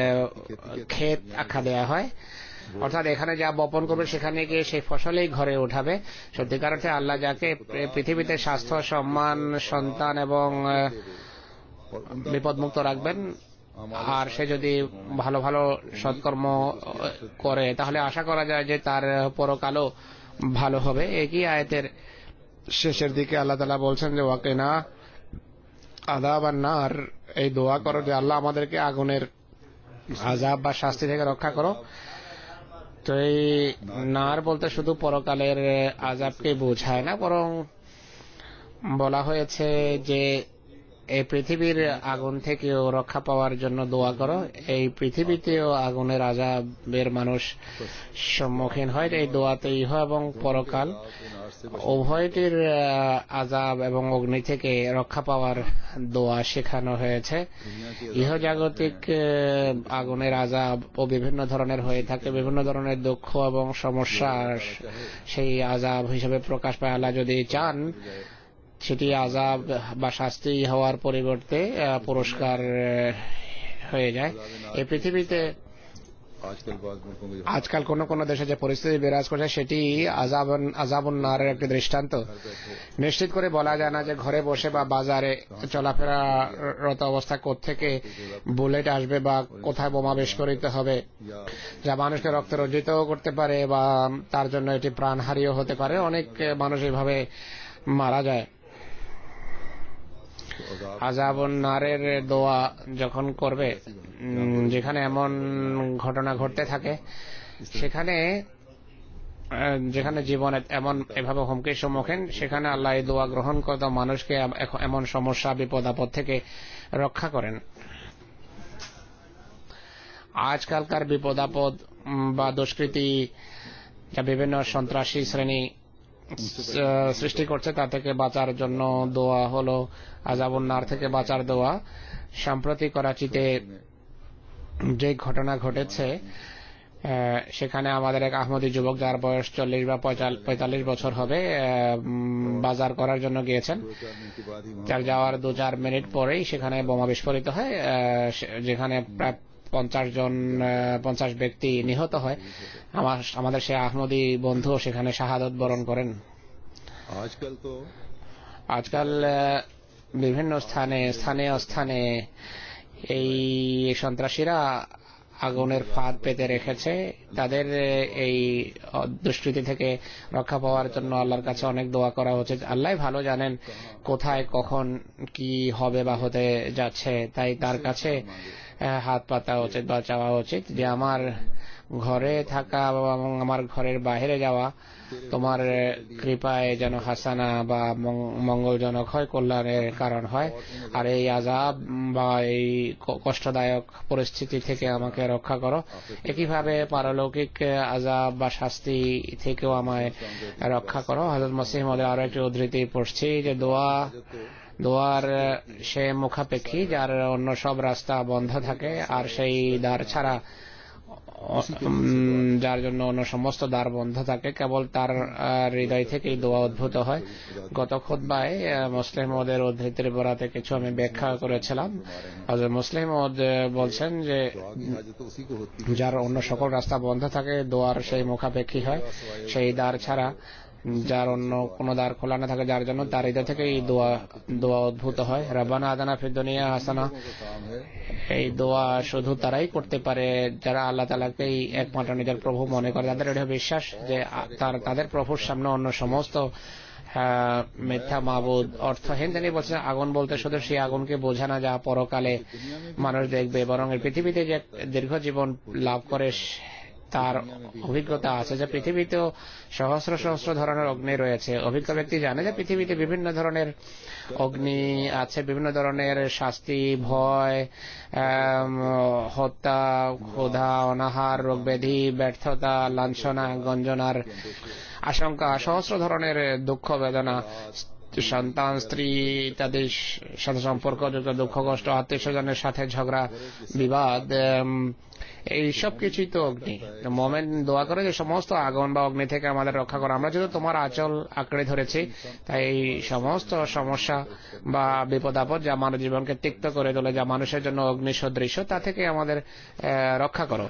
ক্ষেত আখ্যা দেয়া হয়। অর্থাৎ এখানে যা বপন করবে সেখানে গিয়ে সেই ফসলেই ঘরে উঠাবে। সত্যিকার অর্থে আল্লাহ যাকে পৃথিবীতে স্বাস্থ্য, সম্মান, সন্তান এবং বিপদমুক্ত রাখবেন, আর সে যদি ভালো ভালো সৎকর্ম করে তাহলে আশা করা যায় যে তার পরকালও ভালো হবে। একই আয়াতের শেষের দিকে আল্লাহ তাআলা বলছেন যে ওয়াকিনা আযাব আন-নার, এই দোয়া করো যে আল্লাহ আমাদেরকে আগুনের আযাব বা শাস্তি থেকে রক্ষা করো। তো এই নার বলতে শুধু পরকালের আযাবকে বোঝায় না, বরং বলা হয়েছে যে এই পৃথিবীর আগুন থেকেও রক্ষা পাওয়ার জন্য দোয়া করো। এই পৃথিবীতেও আগুনের আযাবের মানুষ সম্মুখীন হয়। এই দোয়াতে ইহ এবং পরকাল উভয়টির আযাব এবং অগ্নি থেকে রক্ষা পাওয়ার দোয়া শেখানো হয়েছে। ইহজাগতিক আগুনের আযাব ও বিভিন্ন ধরনের হয়ে থাকে, বিভিন্ন ধরনের দুঃখ এবং সমস্যা সেই আযাব হিসেবে প্রকাশ পায়। আল্লাহ যদি চান সেটি আযাব বা শাস্তি হওয়ার পরিবর্তে পুরস্কার হয়ে যায়। এই পৃথিবীতে আজকাল কোন কোন দেশে যে পরিস্থিতি বিরাজ করছে সেটি আযাবুন নারের একটি দৃষ্টান্ত। নিশ্চিত করে বলা যায় না যে ঘরে বসে বা বাজারে চলাফেরারত অবস্থা কোত্থেকে বুলেট আসবে বা কোথায় বোমা বিস্ফোরিত হবে, যা মানুষকে রক্তে রঞ্জিত করতে পারে বা তার জন্য এটি প্রাণহারিও হতে পারে। অনেক মানুষ এইভাবে মারা যায়। আযাবুন নারের দোয়া যখন করবে, যেখানে এমন ঘটনা ঘটতে থাকে, সেখানে যেখানে জীবনে এমন এভাবে হুমকির সম্মুখীন, সেখানে আল্লাহ এই দোয়া গ্রহণ করে মানুষকে এমন সমস্যা বিপদ আপদ থেকে রক্ষা করেন। আজকালকার বিপদ আপদ বা দুষ্কৃতি যা বিভিন্ন সন্ত্রাসী শ্রেণী সৃষ্টি করছে তা থেকে বাঁচার জন্য দোয়া হলো আযাবুন নার থেকে বাঁচার দোয়া। সম্প্রতি করাচিতে যে ঘটনা ঘটেছে সেখানে আমাদের এক আহমদী যুবক যার বয়স চল্লিশ বা পঁয়তাল্লিশ বছর হবে বাজার করার জন্য গিয়েছেন। তার যাওয়ার দু চার মিনিট পরেই সেখানে বোমা বিস্ফোরিত হয়, যেখানে প্রায় পঞ্চাশ জন পঞ্চাশ ব্যক্তি নিহত হয়। আমাদের সে আহমদী বন্ধু সেখানে শাহাদত বরণ করেন। আজকাল তো আজকাল বিভিন্ন স্থানে স্থানীয় স্থানে এই সন্ত্রাসীরা আগুনের ফাঁদ পেতে রেখেছে। তাদের এই দুষ্কৃতি থেকে রক্ষা পাওয়ার জন্য আল্লাহর কাছে অনেক দোয়া করা উচিত। আল্লাহ ভালো জানেন কোথায় কখন কি হবে বা হতে যাচ্ছে, তাই তার কাছে হাত পাতা উচিত বা চাওয়া উচিত যে আমার ঘরে থাকা এবং আমার ঘরের বাইরে যাওয়া তোমার কৃপায় যেন হাসানা বা মঙ্গলজনক হয়, কল্যাণের কারণ হয়, আর এই আযাব বা এই কষ্টদায়ক পরিস্থিতি থেকে আমাকে রক্ষা করো। একইভাবে পারলৌকিক আযাব বা শাস্তি থেকেও আমায় রক্ষা করো। হযরত মসিহ মওউদ আরো একটি উদ্ধৃতি পড়ছি যে দোয়া দোয়ার সে মুখাপেক্ষী যার অন্য সব রাস্তা বন্ধ থাকে, আর সেই দ্বার ছাড়া যার জন্য অন্য সমস্ত দ্বার বন্ধ থাকে, কেবল তার হৃদয় থেকেই দোয়া উদ্ভূত হয়। গত খুতবায় মুসলিম মওউদের উদ্ধৃতির বরাতে কিছু আমি ব্যাখ্যা করেছিলাম। হযরত মুসলিম মওউদ বলছেন যে যার অন্য সকল রাস্তা বন্ধ থাকে দোয়ার সেই মুখাপেক্ষী হয়, সেই দ্বার ছাড়া যার অন্য কোনো দ্বার খোলা না থাকে, যার জন্য তার হৃদয় থেকেই দোয়া দোয়া উদ্ভূত হয়। রব্বানা আতিনা ফিদ দুনিয়া হাসানা, এই দোয়া শুধু তারাই করতে পারে যারা আল্লাহ তাআলাকেই একমাত্র নিজের প্রভু মনে করে। তাদের এটা বিশ্বাস যে তার তাদের প্রভুর সামনে অন্য সমস্ত মিথ্যা মাবুদ অর্থহীন। তিনি বলছেন আগুন বলতে শুধু সেই আগুনকে বোঝা না যা পরকালে মানুষ দেখবে, বরং এই পৃথিবীতে যে দীর্ঘ জীবন লাভ করে তার অভিজ্ঞতা আছে যে পৃথিবীতেও সহস্র সহস্র ধরনের অগ্নি রয়েছে। অভিজ্ঞ ব্যক্তি জানে যে পৃথিবীতে বিভিন্ন ধরনের অগ্নি আছে, বিভিন্ন ধরনের শাস্তি, ভয়, হত্যা, ক্ষুধা, অনাহার, রোগ ব্যাধি, ব্যর্থতা, লাঞ্ছনা, গঞ্জনার আশঙ্কা, সহস্র ধরনের দুঃখ বেদনা, সন্তান, স্ত্রী ইত্যাদির সাথে সম্পর্কযুক্ত দুঃখ কষ্ট, আত্মীয় স্বজনের সাথে ঝগড়া বিবাদ, এই সব কিছুই তো অগ্নি। মোমেন দোয়া করে যে সমস্ত আগুন বা অগ্নি থেকে আমাদের রক্ষা করো। আমরা যেহেতু তোমার আঁচল আঁকড়ে ধরেছি, তাই এই সমস্ত সমস্যা বা বিপদ আপদ যা মানব জীবনকে তিক্ত করে তোলে, যা মানুষের জন্য অগ্নি সদৃশ, তা থেকে আমাদের রক্ষা করো।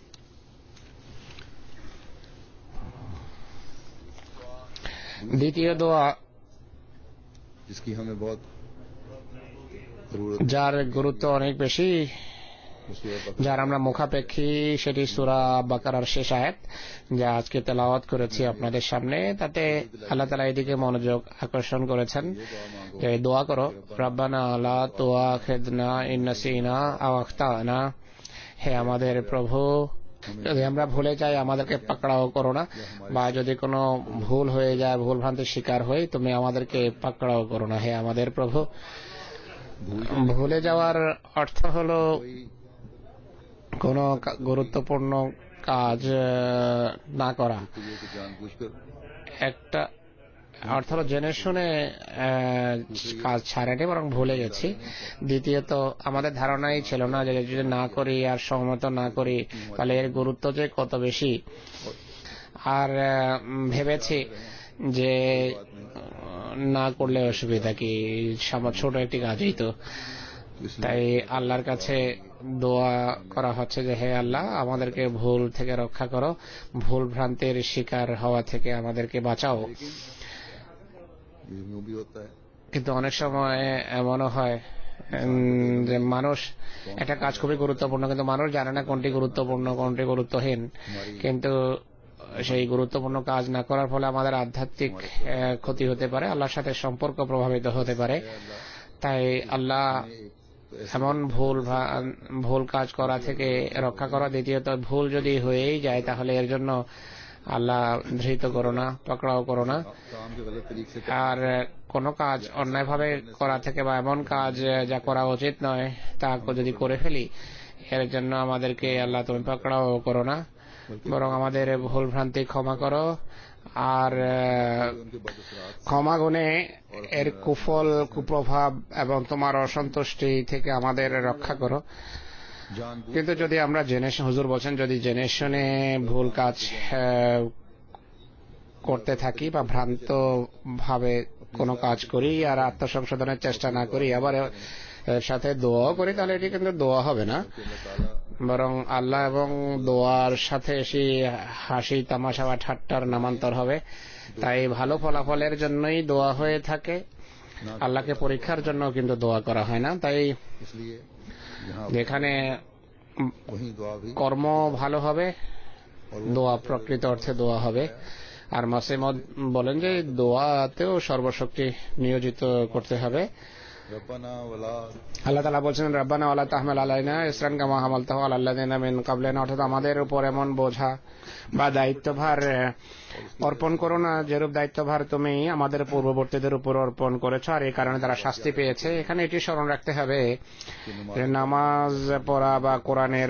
দ্বিতীয় দোয়া যার গুরুত্ব অনেক বেশি, যার আমরা মুখাপেক্ষী, সেটি সূরা বাকারার শেষ আয়াত যা আজকে তেলাওয়াত করেছি আপনাদের সামনে। তাতে আল্লাহ তাআলা এদিকে মনোযোগ আকর্ষণ করেছেন যে দোয়া করো রব্বানা লা তুআখিযনা ইন নাসিনা আও আখতানা, হে আমাদের প্রভু যদি আমরা ভুলে যাই আমাদেরকে পাকড়াও করো না, বা যদি কোনো ভুল হয়ে যায়, ভুল ভ্রান্তির শিকার হই, তুমি আমাদেরকে পাকড়াও করো না। হে আমাদের প্রভু, ভুলে যাওয়ার অর্থ হলো কোন গুরুত্বপূর্ণ কাজ না করা। একটা অর্থ হলো জেনে শুনে কাজ ছাড়েনি, বরং ভুলে গেছি। দ্বিতীয়ত আমাদের ধারণাই ছিল না যে যদি না করি আর সম্মত না করি তাহলে এর গুরুত্ব যে কত বেশি, আর ভেবেছি যে না করলে অসুবিধা কি, ছোট একটি কাজই তো। তাই আল্লাহর কাছে দোয়া করা হচ্ছে যে হে আল্লাহ আমাদেরকে ভুল থেকে রক্ষা করো, ভুল ভ্রান্তির শিকার হওয়া থেকে আমাদেরকে বাঁচাও। কিন্তু অনেক সময় এমনও হয় যে মানুষ একটা কাজ খুবই গুরুত্বপূর্ণ, কিন্তু মানুষ জানে না কোনটি গুরুত্বপূর্ণ কোনটি গুরুত্বহীন। কিন্তু সেই গুরুত্বপূর্ণ কাজ না করার ফলে আমাদের আধ্যাত্মিক ক্ষতি হতে পারে, আল্লাহর সাথে সম্পর্ক প্রভাবিত হতে পারে। তাই আল্লাহ এমন ভুল ভুল কাজ করা থেকে রক্ষা করা। দ্বিতীয়ত ভুল যদি হয়েই যায় তাহলে এর জন্য আল্লাহ ধৃত করো না, পাকড়াও করো না। আর কোনো কাজ অন্যায়ভাবে করা থেকে বা এমন কাজ যা করা উচিত নয় তা যদি করে ফেলি, এর জন্য আমাদেরকে আল্লাহ তুমি পাকড়াও করো না, বরং আমাদের ভুল ভ্রান্তি ক্ষমা করো, আর ক্ষমা গুণে এর কুফল কুপ্রভাব এবং তোমার অসন্তুষ্টি থেকে আমাদের রক্ষা করো। কিন্তু যদি আমরা জেনে, হুজুর বলছেন, যদি জেনে শুনে ভুল কাজ করতে থাকি বা ভ্রান্ত ভাবে কোনো কাজ করি আর আত্মসংশোধনের চেষ্টা না করি, আবার এর সাথে দোয়াও করি, তাহলে এটি কিন্তু দোয়া হবে না, বরং আল্লাহ এবং দোয়ার সাথে সেই হাসি তামাশা বা ঠাট্টার নামান্তর হবে। তাই ভালো ফলাফলের জন্যই দোয়া হয়ে থাকে, আল্লাহকে পরীক্ষার জন্য কিন্তু দোয়া করা হয় না। তাই যেখানে কর্ম ভালো হবে দোয়া প্রকৃত অর্থে দোয়া হবে। আর মাসিমদ বলেন যে দোয়াতেও সর্বশক্তি নিয়োজিত করতে হবে। रब्बना वला আল্লাহ তাআলা বলছেন রব্বানা ওয়ালা তাহমিল আলাইনা ইসরান কামা হামালতাহু আলাল লাযিনা মিন ক্বাবলিনা, অর্থাৎ আমাদের উপর এমন বোঝা বা দায়িত্বভার অর্পণ করো না যেরূপ দায়িত্বভার তুমি আমাদের পূর্ববর্তীদের উপর অর্পণ করেছো আর এই কারণে তারা শাস্তি পেয়েছে। এখানে এটি স্মরণ রাখতে হবে যে নামাজ পড়া বা কোরআনের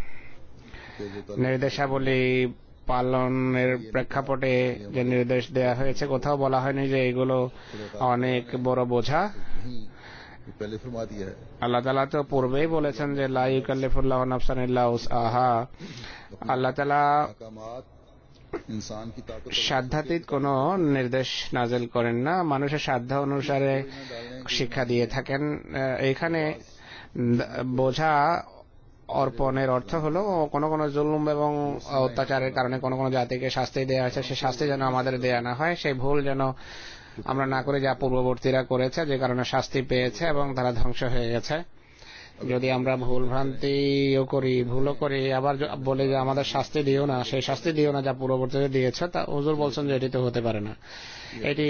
নির্দেশাবলী পালনের প্রেক্ষাপটে যে নির্দেশ দেয়া হয়েছে কোথাও বলা হয়নি যে এগুলো অনেক বড় বোঝা। पहले फरमा दिया है। আল্লাহ তাআলা তো পূর্বেই বলেছেন যে লা ইউকাল্লিফুল্লাহু নাফসান ইল্লা উসআহা। আল্লাহ তাআলা अहकामात इंसान की ताकत সাধ্যাতীত কোনো নির্দেশ নাযিল করেন না, মানুষের সাধ্য অনুসারে শিক্ষা দিয়ে থাকেন। এখানে বোঝা অর্পণের অর্থ হলো কোনো কোনো জুলুম এবং অত্যাচারের কারণে কোনো কোনো জাতিকে শাস্তি দেওয়া হয়েছে, সে শাস্তি যেন আমাদের দেয়া না হয়, সেই ভুল যেন আমরা না করে যা পূর্ববর্তীরা করেছে যে কারণে শাস্তি পেয়েছে এবং তারা ধ্বংস হয়ে গেছে। যদি আমরা ভুল ভ্রান্তিও করি, ভুলও করি, আবার বলে যে আমাদের শাস্তি দিও না, সেই শাস্তি দিও না যা পূর্ববর্তীরা দিয়েছে, তা হুজুর বলছেন যে এটি তো হতে পারে না। এটি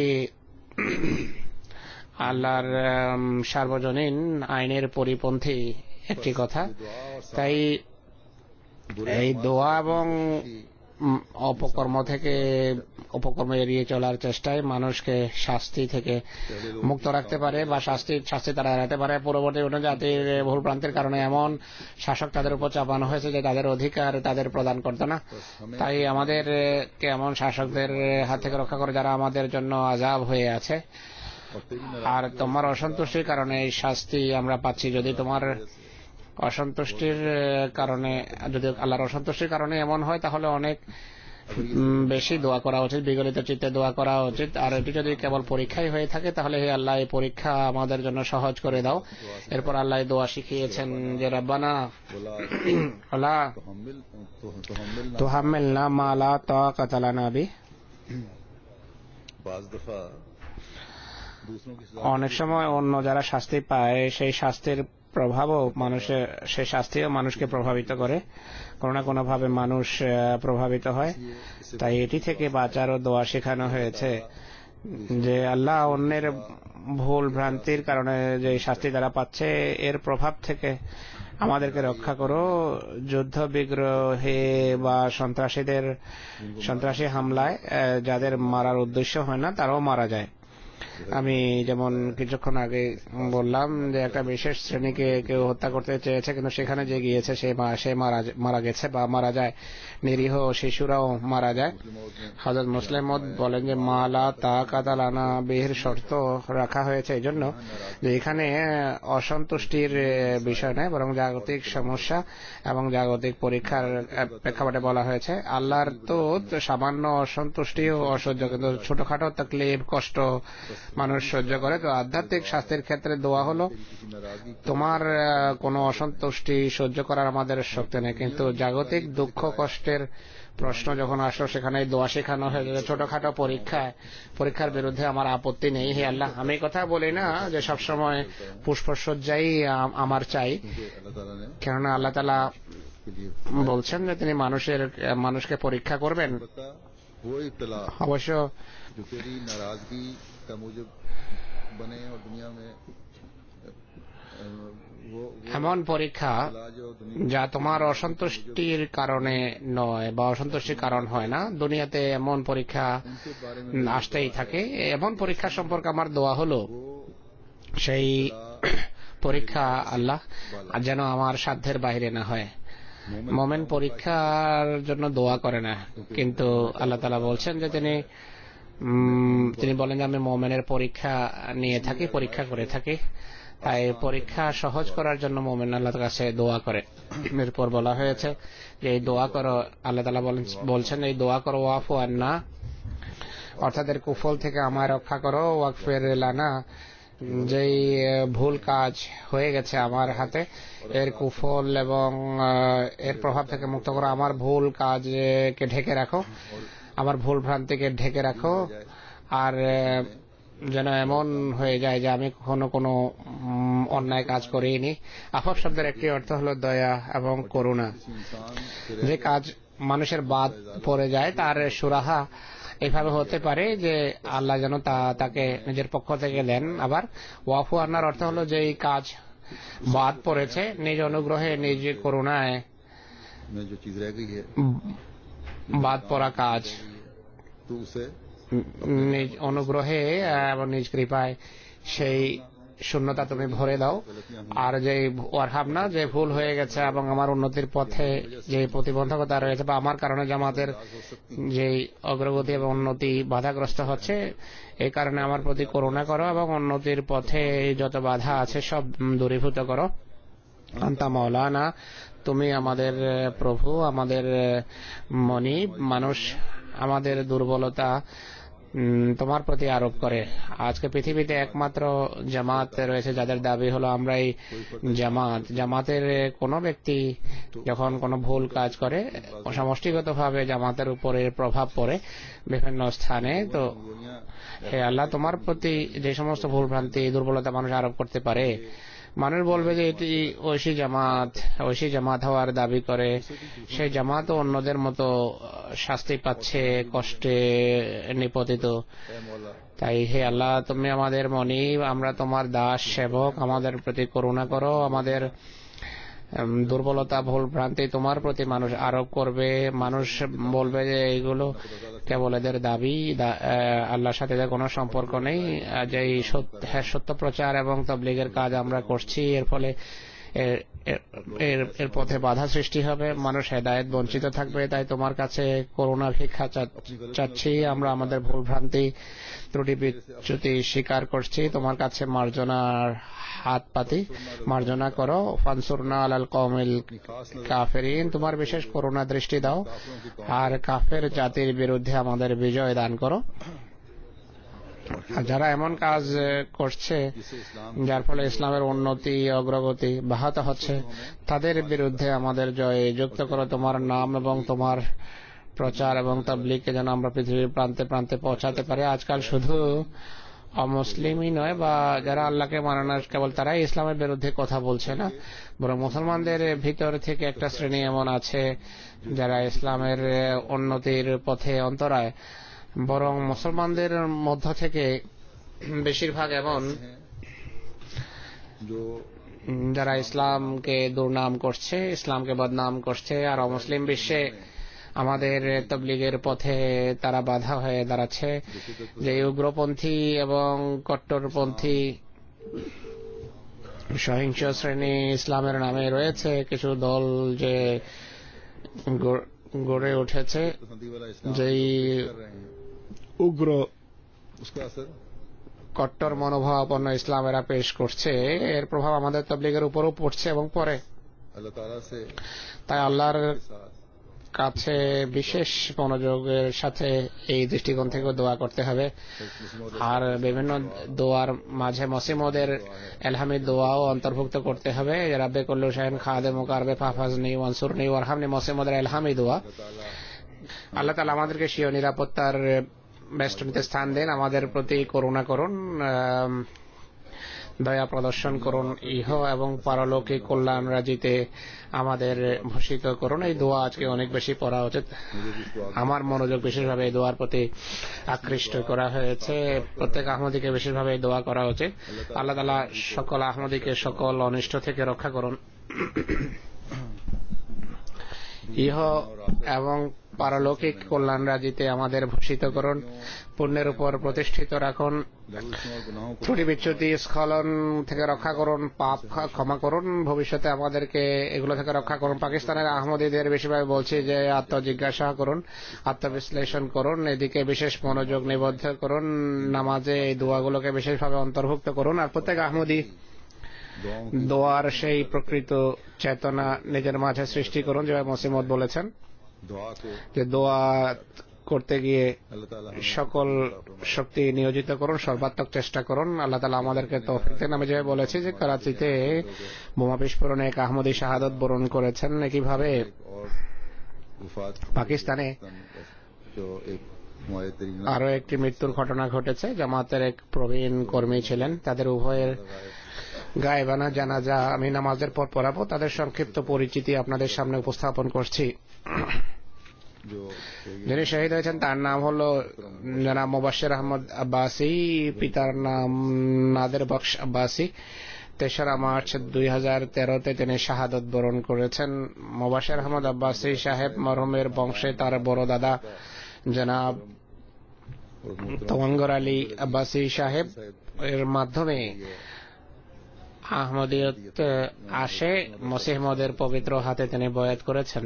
আল্লাহর সার্বজনীন আইনের পরিপন্থী একটি কথা। তাই এই দোয়া এবং অপকর্ম থেকে অপকর্ম এড়িয়ে চলার চেষ্টায় মানুষকে শাস্তি থেকে মুক্ত রাখতে পারে বা শাস্তি শাস্তি তারা এড়াতে পারে। পূর্ববর্তী অন্য জাতির ভুল ভ্রান্তির কারণে এমন শাসক তাদের উপর চাপানো হয়েছে যে তাদের অধিকার তাদের প্রদান করতো না। তাই আমাদের এমন শাসকদের হাত থেকে রক্ষা করে যারা আমাদের জন্য আযাব হয়ে আছে। আর তোমার অসন্তুষ্টির কারণে এই শাস্তি আমরা পাচ্ছি। যদি তোমার অসন্তুষ্টির কারণে, যদি আল্লাহর অসন্তুষ্টির কারণে এমন হয় তাহলে অনেক বেশি দোয়া করা উচিত, বিগলিত চিত্তে দোয়া করা উচিত। আর এটি যদি কেবল পরীক্ষাই হয়ে থাকে তাহলে হে আল্লাহ এই পরীক্ষা আমাদের জন্য সহজ করে দাও। এরপর আল্লাহ দোয়া শিখিয়েছেন যে রব্বানা ওয়ালা তুহাম্মিলনা মা লা তাকাতা লানা বি। অনেক সময় অন্য যারা শাস্তি পায় সেই শাস্তির প্রভাবও মানুষের, সেই শাস্তিও মানুষকে প্রভাবিত করে, কোনো না কোনো ভাবে মানুষ প্রভাবিত হয়। তাই এটি থেকে বাঁচারও দোয়া শেখানো হয়েছে যে আল্লাহ অন্যের ভুল ভ্রান্তির কারণে যে শাস্তি তারা পাচ্ছে এর প্রভাব থেকে আমাদেরকে রক্ষা করো। যুদ্ধ বিগ্রহে বা সন্ত্রাসীদের সন্ত্রাসী হামলায় যাদের মারার উদ্দেশ্য হয় না তারাও মারা যায়। আমি যেমন কিছুক্ষণ আগে বললাম যে একটা বিশেষ শ্রেণীকে কেউ হত্যা করতে চেয়েছে কিন্তু সেখানে যে গিয়েছে সে সে মারা গেছে বা মারা যায়, নিরীহ শিশুরাও মারা যায়। হযরত মুসলিম বলেন যে মালা তাকাতা লানা বিহির শর্ত রাখা হয়েছে এই জন্য যে এখানে অসন্তুষ্টির বিষয় নয় বরং জাগতিক সমস্যা এবং জাগতিক পরীক্ষার প্রেক্ষাপটে বলা হয়েছে। আল্লাহর তো সামান্য অসন্তুষ্টি ও অসহ্য, কিন্তু ছোটখাটো তাকলিফ কষ্ট মানুষ সহ্য করে। তো আধ্যাত্মিক শাস্তির ক্ষেত্রে দোয়া হলো তোমার কোনো অসন্তুষ্টি সহ্য করার আমাদের শক্তি নেই, কিন্তু জাগতিক দুঃখ কষ্টের প্রশ্ন যখন আসলো সেখানে দোয়া শেখানো হয়েছে। ছোটখাটো পরীক্ষা পরীক্ষার বিরুদ্ধে আমার আপত্তি নেই, হে আল্লাহ। আমি কথা বলি না যে সবসময় পুষ্পসজ্জাই আমার চাই, কেননা আল্লাহ তাআলা বলছেন যে তিনি মানুষের মানুষকে পরীক্ষা করবেন। অবশ্য এমন পরীক্ষা যা তোমার অসন্তুষ্টির কারণে নয় বা অসন্তুষ্টির কারণ হয় না, দুনিয়াতে এমন পরীক্ষা আসতেই থাকে। এমন পরীক্ষা সম্পর্কে আমার দোয়া হলো সেই পরীক্ষা আল্লাহ যেন আমার সাধ্যের বাইরে না হয়। মোমেন পরীক্ষার জন্য দোয়া করে না, কিন্তু আল্লাহ তাআলা বলছেন যে তিনি তিনি বলেন যে আমি মোমেনের পরীক্ষা নিয়ে থাকি, পরীক্ষা করে থাকি। তাই পরীক্ষা সহজ করার জন্য মোমেন আল্লাহর কাছে দোয়া করে। এরপর বলা হয়েছে যে এই দোয়া করো, আল্লাহ তাআলা বলছেন এই দোয়া করো ওয়াফু আন্না, অর্থাৎ এর কুফল থেকে আমায় রক্ষা করো, ওয়াগফির লানা, যেই ভুল কাজ হয়ে গেছে আমার হাতে এর কুফল এবং এর প্রভাব থেকে মুক্ত করো, আমার ভুল কাজকে ঢেকে রাখো, আমার ভুল ভ্রান্তিকে ঢেকে রাখো। আর যেন এমন হয়ে যায় যে আমি কখনো কোনো অন্যায় কাজ করিনি। আফাফ শব্দের একটি অর্থ হলো দয়া এবং করুণা। যে কাজ মানুষের বাদ পড়ে যায় তার সুরাহা এইভাবে হতে পারে যে আল্লাহ যেন তা তাকে নিজের পক্ষ থেকে দেন। আবার ওয়াফু আন্নার অর্থ হলো যে এই কাজ বাদ পড়েছে, নিজ অনুগ্রহে নিজ করুণায় में जो चीज रह गई है বাদ পড়া কাজ तो उसे নিজ অনুগ্রহে এবং নিজ কৃপায় সেই শূন্যতা তুমি ভরে দাও। আর যে ওয়ারহাবনা যে ভুল হয়ে গেছে এবং আমার উন্নতির পথে যে প্রতিবন্ধকতা রয়েছে বা আমার কারণে জামাতের যে অগ্রগতি এবং উন্নতি বাধাগ্রস্ত হচ্ছে, এই কারণে আমার প্রতি করুণা করো এবং উন্নতির পথে যত বাধা আছে সব দূরীভূত করো। আন্তা মাওলানা, তুমি আমাদের প্রভু, আমাদের মনি। মানুষ আমাদের দুর্বলতা তোমার প্রতি আরোপ করে। আজকে পৃথিবীতে একমাত্র জামাত রয়েছে যাদের দাবি হলো আমরা এই জামাত। জামাতের কোনো ব্যক্তি যখন কোনো ভুল কাজ করে সমষ্টিগতভাবে জামাতের উপরে প্রভাব পড়ে বিভিন্ন স্থানে। তো হে আল্লাহ, তোমার প্রতি যে সমস্ত ভুল ভ্রান্তি দুর্বলতা মানুষ আরোপ করতে পারে, মানুষ বলবে যে এটি ঐশী জামাত, ঐশী জামাত হওয়ার দাবি করে, সেই জামাত অন্যদের মতো শাস্তি পাচ্ছে, কষ্টে নিপতিত। তাই হে আল্লাহ, তুমি আমাদের মনি, আমরা তোমার দাস সেবক, আমাদের প্রতি করুণা করো। আমাদের দুর্বলতা ভুল ভ্রান্তি তোমার প্রতি মানুষ আরোপ করবে, মানুষ বলবে যে এইগুলো কেবল এদের দাবি, আল্লাহর সাথে এদের কোনো সম্পর্ক নেই। যে হ্যাঁ সত্য প্রচার এবং তাবলীগের কাজ আমরা করছি, এর ফলে এর এর পথে বাধা সৃষ্টি হবে, মানুষ হেদায়েত বঞ্চিত থাকবে। তাই তোমার কাছে করুণা ভিক্ষা চাচ্ছি, আমরা আমাদের ভুল ভ্রান্তি ত্রুটি বিচ্যুতি স্বীকার করছি, তোমার কাছে মার্জনার হাত পাতি, মার্জনা করো। ফানসুরনা আলাল কওমিল কাফিরিন, তোমার বিশেষ করুণা দৃষ্টি দাও আর কাফের জাতির বিরুদ্ধে আমাদের বিজয় দান করো। যারা এমন কাজ করছে যার ফলে ইসলামের উন্নতি অগ্রগতি ব্যাহত হচ্ছে, তাদের বিরুদ্ধে আমাদের জয় যুক্ত করো। তোমার নাম এবং তোমার প্রচার এবং তাবলীগকে যেন আমরা পৃথিবীর প্রান্তে প্রান্তে পৌঁছাতে পারি। আজকাল শুধু অমুসলিমই নয় বা যারা আল্লাহকে মানে না কেবল তারাই ইসলামের বিরুদ্ধে কথা বলছে না, বরং মুসলমানদের ভিতর থেকে একটা শ্রেণী এমন আছে যারা ইসলামের উন্নতির পথে অন্তরায়। বরং মুসলমানদের মধ্য থেকে বেশিরভাগ এমন যারা ইসলামকে দুর্নাম করছে, ইসলামকে বদনাম করছে, আর অমুসলিম বিশ্বে আমাদের তাবলীগের পথে তারা বাধা হয়ে দাঁড়াচ্ছে। যে উগ্রপন্থী এবং কট্টরপন্থী সহিংস শ্রেণী ইসলামের নামে রয়েছে কিছু দল যে গড়ে উঠেছে, যেই উগ্র কট্টর মনোভাবাপন্ন ইসলামেরা পেশ করছে, এর প্রভাব আমাদের তাবলীগের উপরও পড়ছে এবং পরে। তাই আল্লাহর কাছে বিশেষ মনোযোগের সাথে এই দৃষ্টিকোণ থেকে দোয়া করতে হবে। আর বিভিন্ন দোয়ার মাঝে মসিমদের এলহামি দোয়াও অন্তর্ভুক্ত করতে হবে। রাব্বে কুল্লু শাইইন খাদেমুক আরবে ফাহফাজনি ওয়ানসুরনি ওয়ারহামনি, মসিমদের এলহামি দোয়া। আল্লাহ তাআলা আমাদেরকে স্বীয় নিরাপত্তার বেষ্টনীতে স্থান দেন, আমাদের প্রতি করুণা করুন, দয়া প্রদর্শন করুন, ইহ এবং পারলৌকিক কল্যাণ রাজিতে আমাদের ভূষিত করুন। এই দোয়া আজকে অনেক বেশি পড়া উচিত। আমার মনোযোগ বিশেষভাবে এই দোয়ার প্রতি আকৃষ্ট করা হয়েছে। প্রত্যেক আহমদীকে বিশেষভাবে এই দোয়া করা উচিত। আল্লাহ তাআলা সকল আহমদীকে সকল অনিষ্ট থেকে রক্ষা করুন, ইহ এবং পারলৌকিক কল্যাণ রাজিতে আমাদের ভূষিত করুন, পুণ্যের উপর প্রতিষ্ঠিত রাখুন, ত্রুটি বিচ্যুতি স্খলন থেকে রক্ষা করুন, পাপ ক্ষমা করুন, ভবিষ্যতে আমাদেরকে এগুলো থেকে রক্ষা করুন। পাকিস্তানের আহমদীদের বেশিরভাগ বলছি যে আত্মজিজ্ঞাসা করুন, আত্মবিশ্লেষণ করুন, এদিকে বিশেষ মনোযোগ নিবদ্ধ করুন, নামাজে এই দোয়াগুলোকে বিশেষভাবে অন্তর্ভুক্ত করুন। আর প্রত্যেক আহমদী দোয়ার সেই প্রকৃত চেতনা নিজের মাঝে সৃষ্টি করুন, যেভাবে মসিমত বলেছেন যে দোয়া করতে গিয়ে সকল শক্তি নিয়োজিত করুন, সর্বাত্মক চেষ্টা করুন। আল্লাহ তাআলা আমাদেরকে তৌফিক দেন। আমি যেভাবে বলেছি যে করাচিতে বোমা বিস্ফোরণে এক আহমদী শাহাদাত বরণ করেছেন, একইভাবে পাকিস্তানে আরো একটি মৃত্যুর ঘটনা ঘটেছে। জামাতের এক প্রবীণ কর্মী ছিলেন, তাদের উভয়ের গায়েবানা জানাজা আমি নামাজের পর পড়াবো। তাদের সংক্ষিপ্ত পরিচিতি আপনাদের সামনে উপস্থাপন করছি। जो যিনি শহীদ হয়েছেন তার নাম হলো জনাব মুবাশশির আহমদ আব্বাসী, পিতার নাম নাদের বখশ আব্বাসী। তেসরা মার্চ দুই হাজার তেরোতে তিনি শাহাদত বরণ করেছেন। মুবাশশির আহমদ আব্বাসী সাহেব মরহুমের বংশে তার বড় দাদা জনাব তওয়াঙ্গর আলী আব্বাসী সাহেব এর মাধ্যমে আহমদিয়ত আসে। মসিহ মওদের পবিত্র হাতে তিনি বয়াত করেছেন।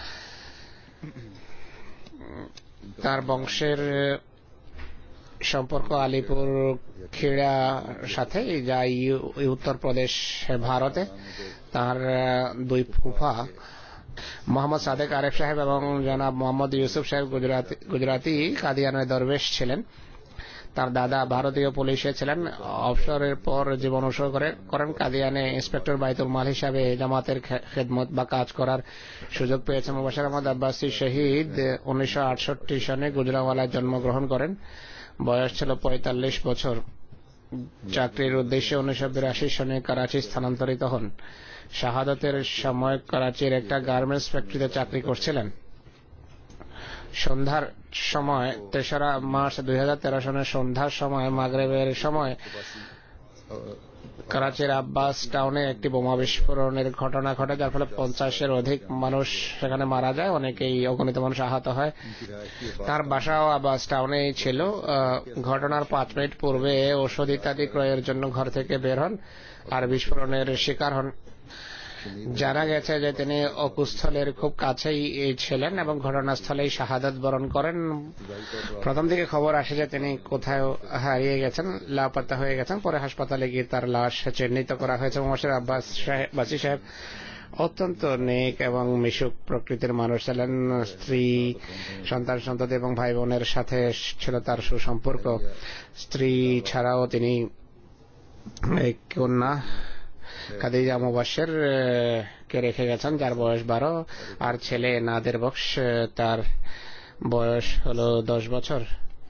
তার বংশের সম্পর্ক আলিপুর খেড়া সাথে, যা উত্তরপ্রদেশ ভারতে। তার দুই ফুফা মোহাম্মদ সাদেক আরেফ সাহেব এবং জনাব মোহাম্মদ ইউসুফ সাহেব গুজরাতি গুজরাতি কাদিয়ানের দরবেশ ছিলেন। তার দাদা ভারতীয় পুলিশে ছিলেন। অবসরের পর জীবন উৎসর্গ করেন। কাদিয়ানে ইন্সপেক্টর বাইতুল মাল হিসাবে জামাতের খেদমত বা কাজ করার সুযোগ পেয়েছেন। মুবাশশির আহমদ আব্বাসী শহীদ উনিশশো আটষট্টি সনে গুজরাওয়ালায় জন্মগ্রহণ করেন। বয়স ছিল পঁয়তাল্লিশ বছর। চাকরির উদ্দেশ্যে উনিশশো বিরাশি সনে করাচি স্থানান্তরিত হন। শাহাদতের সময় করাচির একটা গার্মেন্টস ফ্যাক্টরিতে চাকরি করছিলেন। সন্ধ্যার সময় তেসরা মার্চ দুই হাজার তেরো সনের সন্ধ্যার সময় মাগরিবের সময় করাচির আব্বাস টাউনে একটি বোমা বিস্ফোরণের ঘটনা ঘটে, যার ফলে পঞ্চাশের অধিক মানুষ সেখানে মারা যায়, অনেকেই অগণিত মানুষ আহত হয়। তার বাসাও আব্বাস টাউনেই ছিল। ঘটনার পাঁচ মিনিট পূর্বে ওষুধ ইত্যাদি ক্রয়ের জন্য ঘর থেকে বের হন আর বিস্ফোরণের শিকার হন। জানা গেছে যে তিনি অকুস্থলের খুব কাছেই ছিলেন এবং ঘটনাস্থলেই শাহাদাত বরণ করেন। প্রথম দিকে খবর আসে যে তিনি কোথায় হারিয়ে গেছেন, লাপাত্তা হয়ে গেছেন। পরে হাসপাতালে গিয়ে তার লাশ চিহ্নিত করা হয়েছে। মুবাশশির আব্বাস বাসী সাহেব অত্যন্ত নেক এবং মিশুক প্রকৃতির মানুষ ছিলেন। স্ত্রী, সন্তান সন্ততি এবং ভাই বোনের সাথে ছিল তার সুসম্পর্ক। স্ত্রী ছাড়াও তিনি এক কন্যা খাদিজা মুবাশশির কে রেখে গেছেন, যার বয়স বারো, আর ছেলে নাদের বখশ, তার বয়স হলো দশ বছর।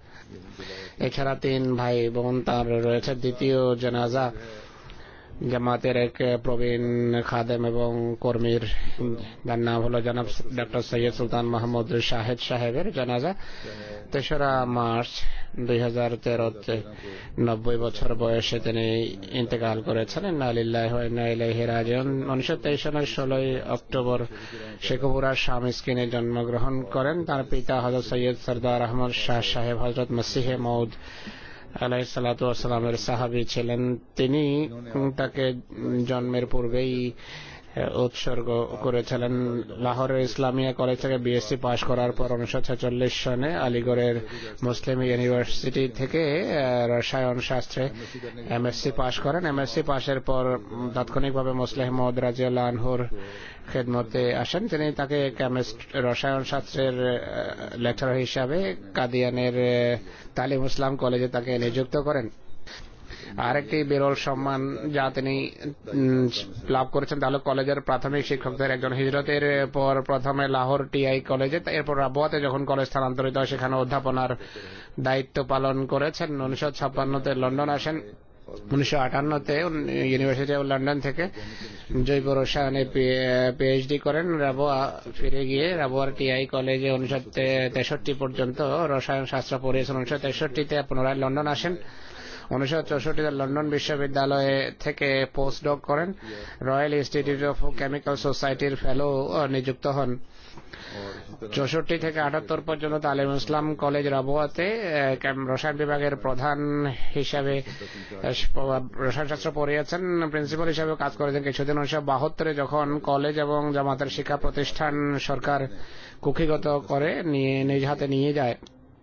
এছাড়া তিন ভাই বোন তার রয়েছে। দ্বিতীয় জানাজা জামাতের এক প্রবীণ খাদেম এবং কর্মীর, যার নাম হলো জনাব ডক্টর সৈয়দ সুলতান মাহমুদ শাহেদ সাহেবের জানাজা তেসরা মার্চ দুই হাজার তেরোতে নব্বই বছর বয়সে তিনি ইন্তেকাল করেছেন। ইন্না লিল্লাহি ওয়া ইন্না ইলাইহি রাজিউন। উনিশশো তেইশ সালের ষোলোই অক্টোবর শেখপুরার শামস্কিনে জন্মগ্রহণ করেন। তার পিতা হযরত সৈয়দ সরদার আহমদ শাহ সাহেব হযরত মসিহে মউদ আলাইহিসসালাতু ওয়াসসালামের সাহাবী ছিলেন। তিনি তাকে জন্মের পূর্বেই উৎসর্গ করেছিলেন। লাহোরের ইসলামিয়া কলেজ থেকে বিএসসি পাশ করার পর উনিশশো ছেচল্লিশ সনে আলিগড়ের মুসলিম ইউনিভার্সিটি থেকে রসায়ন শাস্ত্রে এমএসসি পাশ করেন। এমএসসি পাশের পর তাৎক্ষণিকভাবে মুসলিম মওদ রাদিয়াল্লাহু আনহুর খেদমতে আসেন। তিনি তাকে রসায়ন শাস্ত্রের লেকচারার হিসাবে কাদিয়ানের তালিম ইসলাম কলেজে তাকে নিযুক্ত করেন। আরেকটি বিরল সম্মান যা তিনি লাভ করেছেন তা হল কলেজের প্রাথমিক শিক্ষকদের একজন। হিজরতের পর প্রথমে লাহোর টিআই কলেজে, এরপর রাবুয়াতে যখন কলেজ স্থানান্তরিত হয় সেখানে অধ্যাপনার দায়িত্ব পালন করেছেন। উনিশশো ছাপ্পান্নতে লন্ডন আসেন। উনিশশো আটান্নতে ইউনিভার্সিটি অব লন্ডন থেকে জৈব রসায়নে পিএইচডি করেন। রাবুয়া ফিরে গিয়ে রাবুয়ার টিআই কলেজে উনিশশো তেষট্টি পর্যন্ত রসায়ন শাস্ত্র পড়িয়েছেন। উনিশশো তেষট্টিতে পুনরায় লন্ডন আসেন। উনিশশো চৌষট্টিতে লন্ডন বিশ্ববিদ্যালয়ে থেকে পোস্ট ডক করেন। রয়্যাল ইনস্টিটিউট অফ কেমিক্যাল সোসাইটির ফেলো নিযুক্ত হন। চৌষট্টি থেকে আটাত্তর পর্যন্ত তালিম ইসলাম কলেজ রাবুয়াতে রসায়ন বিভাগের প্রধান হিসাবে রসায়নশাস্ত্র পড়িয়েছেন। প্রিন্সিপাল হিসাবে কাজ করেছেন কিছুদিন। উনিশশো বাহাত্তরে যখন কলেজ এবং জামাতের শিক্ষা প্রতিষ্ঠান সরকার কুক্ষিগত করে নিয়ে নিজ হাতে নিয়ে যায়,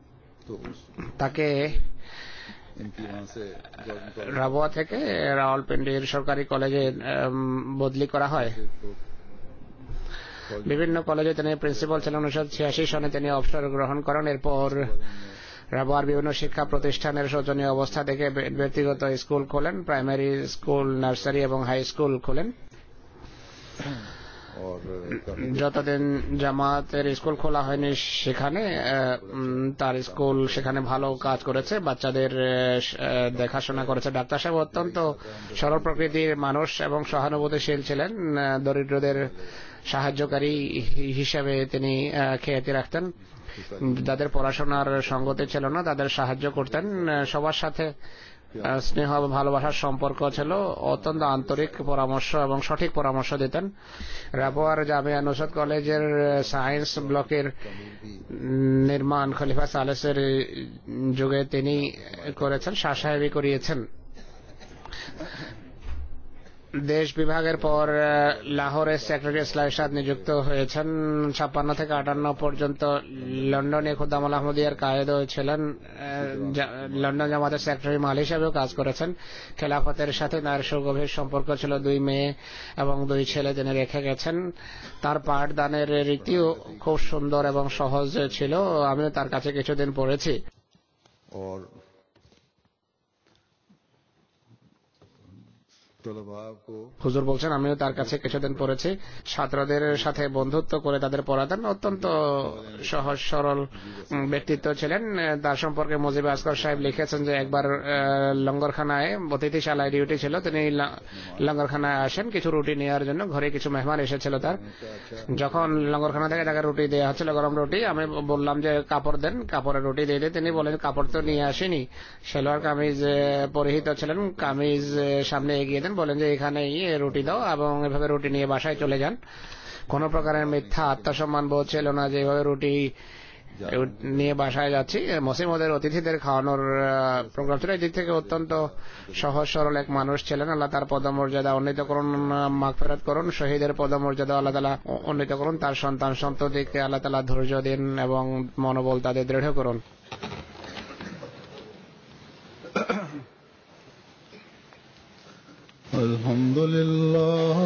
তাকে রাবুয়া থেকে রাওয়ালপিন্ডির সরকারি কলেজে বদলি করা হয়। বিভিন্ন কলেজে তিনি প্রিন্সিপাল ছিলেন। উনিশশো ছিয়াশি সনে তিনি অবসর গ্রহণ করেন। এরপর রাবুয়ার বিভিন্ন শিক্ষা প্রতিষ্ঠানের শোচনীয় অবস্থা দেখে ব্যক্তিগত স্কুল খোলেন। প্রাইমারি স্কুল, নার্সারি এবং হাই স্কুল খোলেন। যতদিন জামাতের স্কুল খোলা হয়নি সেখানে তার স্কুল সেখানে ভালো কাজ করেছে, বাচ্চাদের দেখাশোনা করেছে। ডাক্তার সাহেব অত্যন্ত সরল প্রকৃতির মানুষ এবং সহানুভূতিশীল ছিলেন। দরিদ্রদের সাহায্যকারী হিসেবে তিনি খ্যাতি রাখতেন। যাদের পড়াশোনার সঙ্গতি ছিল না তাদের সাহায্য করতেন। সবার সাথে স্নেহ এবং ভালোবাসার সম্পর্ক ছিল। অত্যন্ত আন্তরিক পরামর্শ এবং সঠিক পরামর্শ দিতেন। রাবোয়ার জামিয়া নুসরাত কলেজের সায়েন্স ব্লকের নির্মাণ খলিফা সালেসের যুগে তিনি করেছেন, শাহ সাহেবই করিয়েছেন। দেশ বিভাগের পর লাহোরের সেক্রেটারি ইসলামের সাথে নিযুক্ত হয়েছেন। ছাপ্পান্ন থেকে আটান্ন পর্যন্ত লন্ডনে খুদ্দামুল আহমদিয়ার কায়েদ ছিলেন। লন্ডন জামাতের সেক্রেটারি মাল হিসেবেও কাজ করেছেন। খেলাফতের সাথে তার সুগভীর সম্পর্ক ছিল। দুই মেয়ে এবং দুই ছেলে তিনি রেখে গেছেন। তার পাঠদানের রীতিও খুব সুন্দর এবং সহজ ছিল। আমিও তার কাছে কিছুদিন পড়েছি। হুজুর বলছেন আমিও তার কাছে কিছুদিন পড়েছি। ছাত্রদের সাথে বন্ধুত্ব করে তাদের পড়াতেন। অত্যন্ত সহজ সরল ব্যক্তিত্ব ছিলেন। তার সম্পর্কে মুজিব আসগর সাহেব লিখেছেন যে একবার লঙ্গরখানায় অতিথিশালায় ডিউটি ছিল, তিনি লঙ্গরখানায় আসেন কিছু রুটি নেওয়ার জন্য। ঘরে কিছু মেহমান এসেছিল তার। যখন লঙ্গরখানা থেকে তাকে রুটি দেওয়া হচ্ছিল, গরম রুটি, আমি বললাম যে কাপড় দেন, কাপড়ে রুটি দিয়ে দিয়ে তিনি বলেন কাপড় তো নিয়ে আসেনি। সেলোয়ার কামিজ পরিহিত ছিলেন, কামিজ সামনে এগিয়ে দেন, বলেন যে এখানেই রুটি দাও এবং এভাবে রুটি নিয়ে বাসায় চলে যান। কোন প্রকারের মিথ্যা আত্মসম্মান বোধ ছিল না যে এভাবে রুটি নিয়ে বাসায় যাচ্ছি। মুসলিমদের অতিথিদের খাওয়ানোর প্রোগ্রাম ছিল। এই দিক থেকে অত্যন্ত সহজ সরল এক মানুষ ছিলেন। আল্লাহ তার পদমর্যাদা উন্নীত করুন, মাগফিরাত করুন। শহীদের পদমর্যাদা আল্লাহ তাআলা উন্নীত করুন। তার সন্তান সন্ততিকে আল্লাহ তাআলা ধৈর্য দিন এবং মনোবল তাদের দৃঢ় করুন। আলহামদুলিল্লাহ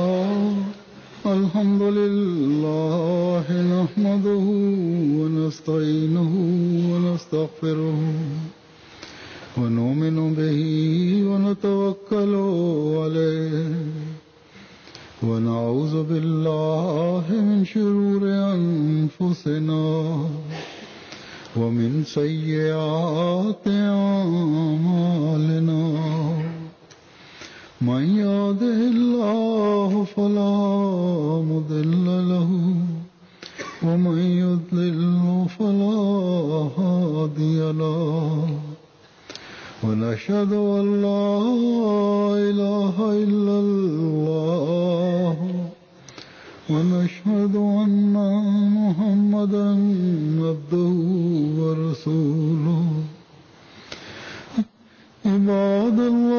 আলহামদুলিল্লাহ নাহমাদুহু ওয়া নাস্তাঈনুহু ওয়া নাস্তাগফিরুহু ওয়া নু'মিনু বিহি ওয়া নাতাওয়াক্কালু আলাইহি ওয়া নাউযু বিল্লাহি মিন শুরুরি আনফুসিনা ওয়া মিন সাইয়্যাতি আ'মালিনা। من يهده الله فلا مضل له ومن يضلل فلا هادي له ونشهد أن لا إله إلا الله ونشهد أن محمدا عبده ورسوله. عباد الله